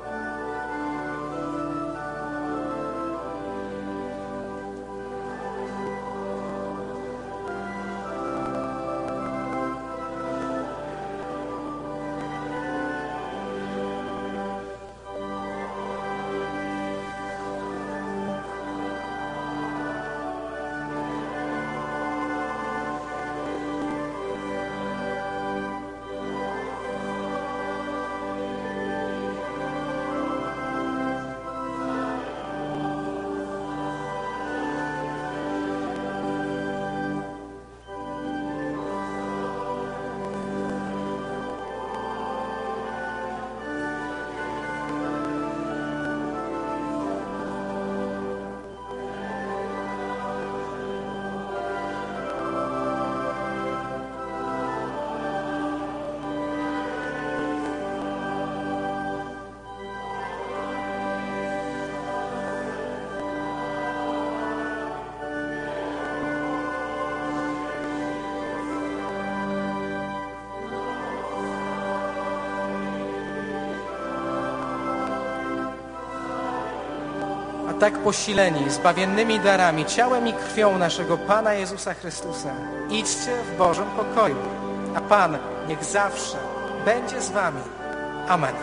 A: Tak posileni zbawiennymi darami, ciałem i krwią naszego Pana Jezusa Chrystusa, idźcie w Bożym pokoju, a Pan niech zawsze będzie z wami. Amen.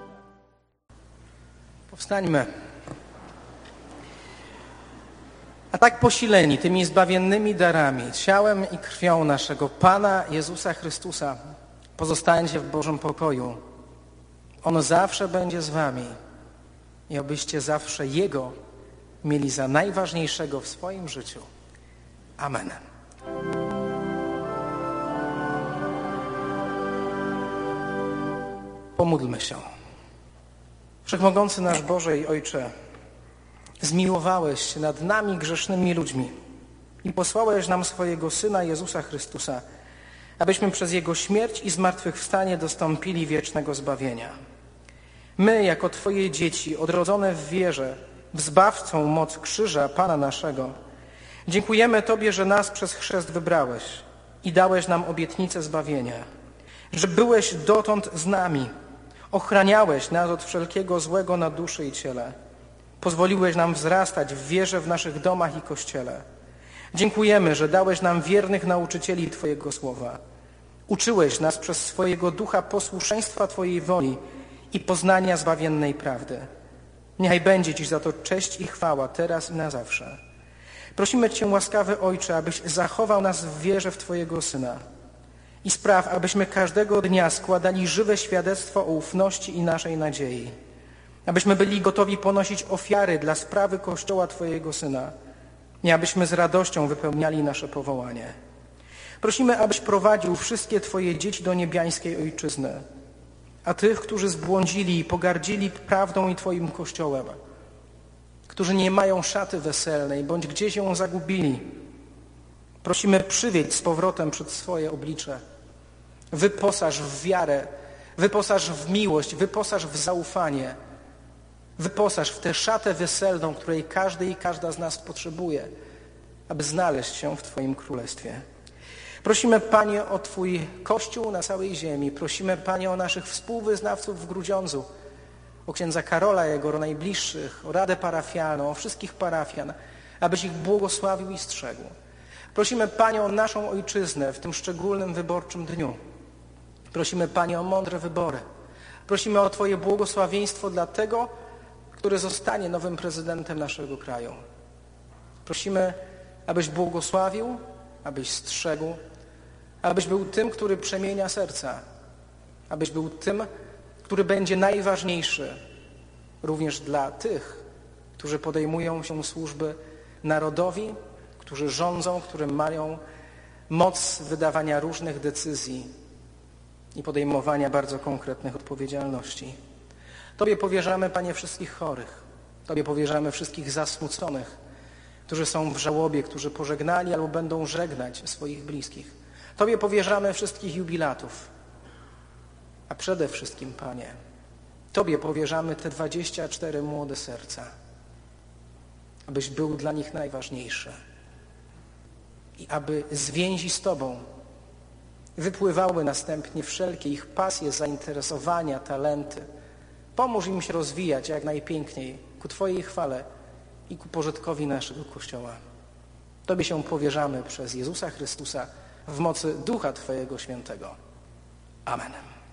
A: Powstańmy. A tak posileni tymi zbawiennymi darami, ciałem i krwią naszego Pana Jezusa Chrystusa, pozostańcie w Bożym pokoju. On zawsze będzie z wami i abyście zawsze Jego mieli za najważniejszego w swoim życiu. Amen. Pomódlmy się. Wszechmogący nasz Boże i Ojcze, zmiłowałeś się nad nami grzesznymi ludźmi i posłałeś nam swojego Syna Jezusa Chrystusa, abyśmy przez Jego śmierć i zmartwychwstanie dostąpili wiecznego zbawienia. My, jako Twoje dzieci, odrodzone w wierze, w zbawcą moc krzyża Pana naszego, dziękujemy Tobie, że nas przez chrzest wybrałeś i dałeś nam obietnicę zbawienia, że byłeś dotąd z nami, ochraniałeś nas od wszelkiego złego na duszy i ciele. Pozwoliłeś nam wzrastać w wierze w naszych domach i Kościele. Dziękujemy, że dałeś nam wiernych nauczycieli Twojego słowa. Uczyłeś nas przez swojego ducha posłuszeństwa Twojej woli i poznania zbawiennej prawdy. Niechaj będzie Ci za to cześć i chwała teraz i na zawsze. Prosimy Cię, łaskawy Ojcze, abyś zachował nas w wierze w Twojego Syna i spraw, abyśmy każdego dnia składali żywe świadectwo o ufności i naszej nadziei. Abyśmy byli gotowi ponosić ofiary dla sprawy Kościoła Twojego Syna i abyśmy z radością wypełniali nasze powołanie. Prosimy, abyś prowadził wszystkie Twoje dzieci do niebiańskiej Ojczyzny, a tych, którzy zbłądzili i pogardzili prawdą i Twoim Kościołem, którzy nie mają szaty weselnej, bądź gdzieś ją zagubili, prosimy przywieźć z powrotem przed swoje oblicze. Wyposaż w wiarę, wyposaż w miłość, wyposaż w zaufanie, wyposaż w tę szatę weselną, której każdy i każda z nas potrzebuje, aby znaleźć się w Twoim Królestwie. Prosimy, Panie, o Twój Kościół na całej ziemi. Prosimy, Panie, o naszych współwyznawców w Grudziądzu, o księdza Karola, jego najbliższych, o Radę Parafialną, o wszystkich parafian, abyś ich błogosławił i strzegł. Prosimy, Panie, o naszą Ojczyznę w tym szczególnym wyborczym dniu. Prosimy, Panie, o mądre wybory. Prosimy o Twoje błogosławieństwo dla tego, który zostanie nowym prezydentem naszego kraju. Prosimy, abyś błogosławił, abyś strzegł, abyś był tym, który przemienia serca, abyś był tym, który będzie najważniejszy również dla tych, którzy podejmują się służby narodowi, którzy rządzą, którzy mają moc wydawania różnych decyzji i podejmowania bardzo konkretnych odpowiedzialności. Tobie powierzamy, Panie, wszystkich chorych. Tobie powierzamy wszystkich zasmuconych, którzy są w żałobie, którzy pożegnali albo będą żegnać swoich bliskich. Tobie powierzamy wszystkich jubilatów. A przede wszystkim, Panie, Tobie powierzamy te 24 młode serca, abyś był dla nich najważniejszy i aby z więzi z Tobą wypływały następnie wszelkie ich pasje, zainteresowania, talenty. Pomóż im się rozwijać jak najpiękniej ku Twojej chwale i ku pożytkowi naszego Kościoła. Tobie się powierzamy przez Jezusa Chrystusa w mocy Ducha Twojego Świętego. Amen.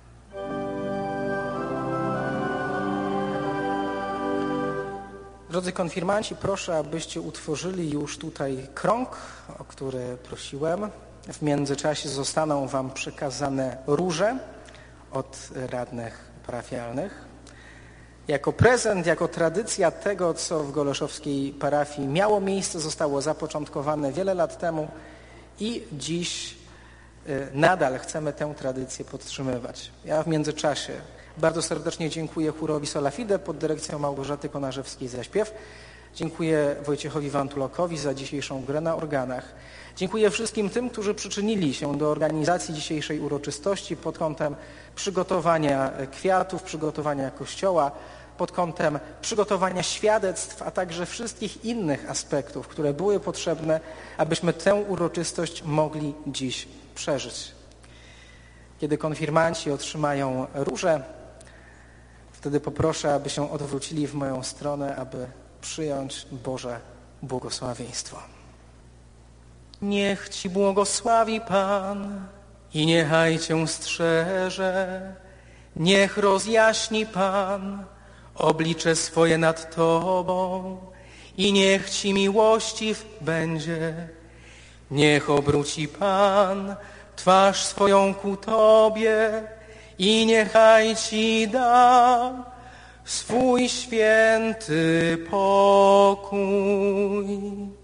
A: Drodzy konfirmanci, proszę, abyście utworzyli już tutaj krąg, o który prosiłem. W międzyczasie zostaną Wam przekazane róże od radnych parafialnych. Jako prezent, jako tradycja tego, co w goleszowskiej parafii miało miejsce, zostało zapoczątkowane wiele lat temu i dziś nadal chcemy tę tradycję podtrzymywać. Ja w międzyczasie bardzo serdecznie dziękuję chórowi Sola Fide pod dyrekcją Małgorzaty Konarzewskiej za śpiew. Dziękuję Wojciechowi Wantulokowi za dzisiejszą grę na organach. Dziękuję wszystkim tym, którzy przyczynili się do organizacji dzisiejszej uroczystości pod kątem przygotowania kwiatów, przygotowania kościoła, pod kątem przygotowania świadectw, a także wszystkich innych aspektów, które były potrzebne, abyśmy tę uroczystość mogli dziś przeżyć. Kiedy konfirmanci otrzymają róże, wtedy poproszę, aby się odwrócili w moją stronę, aby przyjąć Boże błogosławieństwo. Niech Ci błogosławi Pan i niechaj Cię strzeże. Niech rozjaśni Pan oblicze swoje nad Tobą i niech Ci miłościw będzie. Niech obróci Pan twarz swoją ku Tobie i niechaj Ci da swój święty pokój.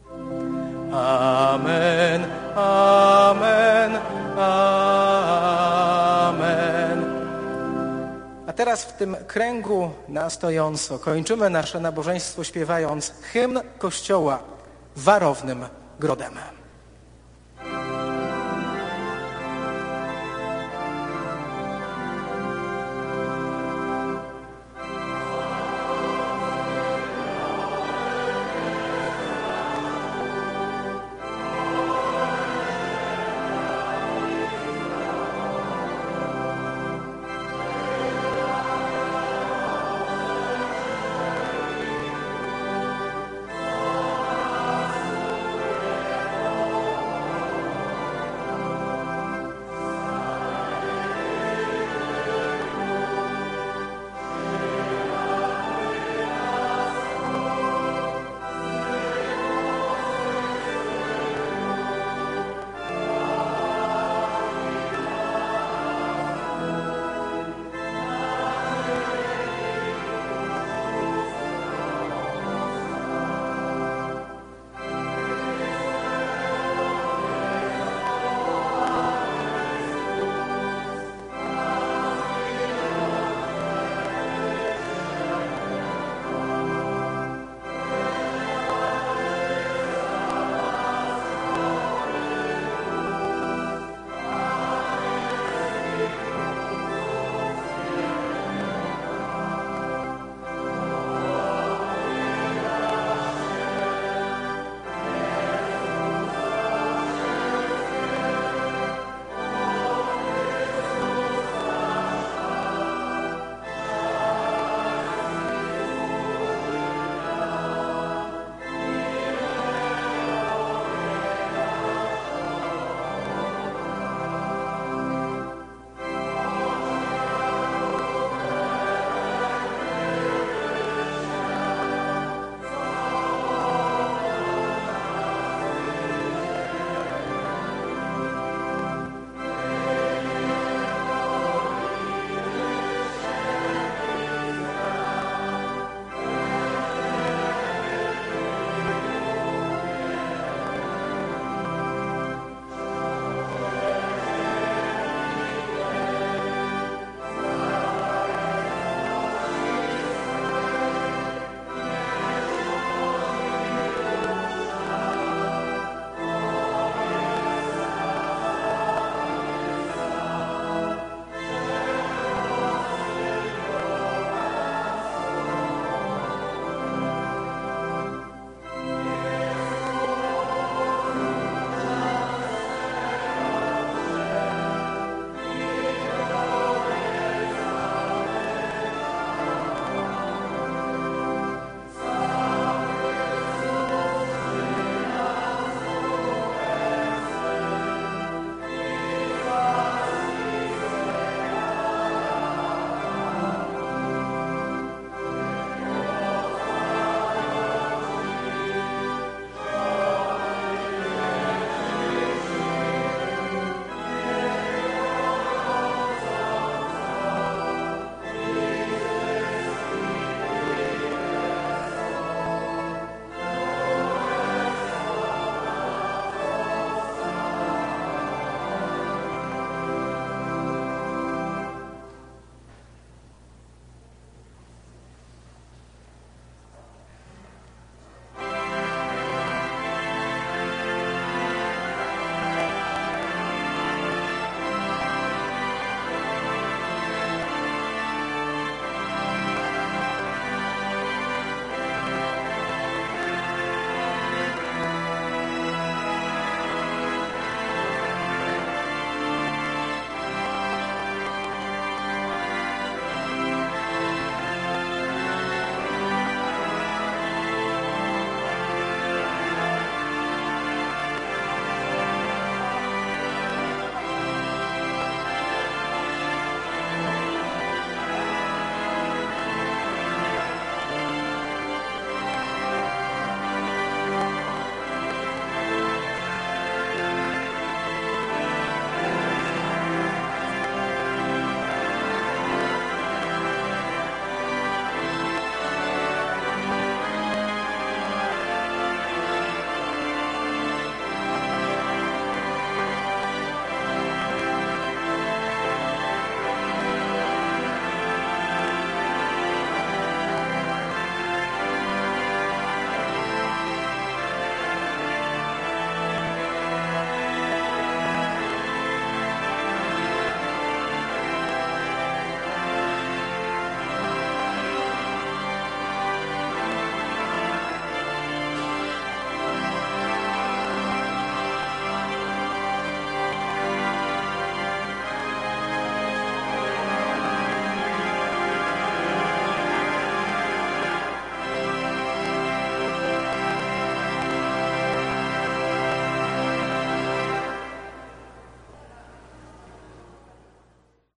A: Amen, amen, amen. A teraz w tym kręgu na stojąco kończymy nasze nabożeństwo śpiewając hymn Kościoła warownym grodem.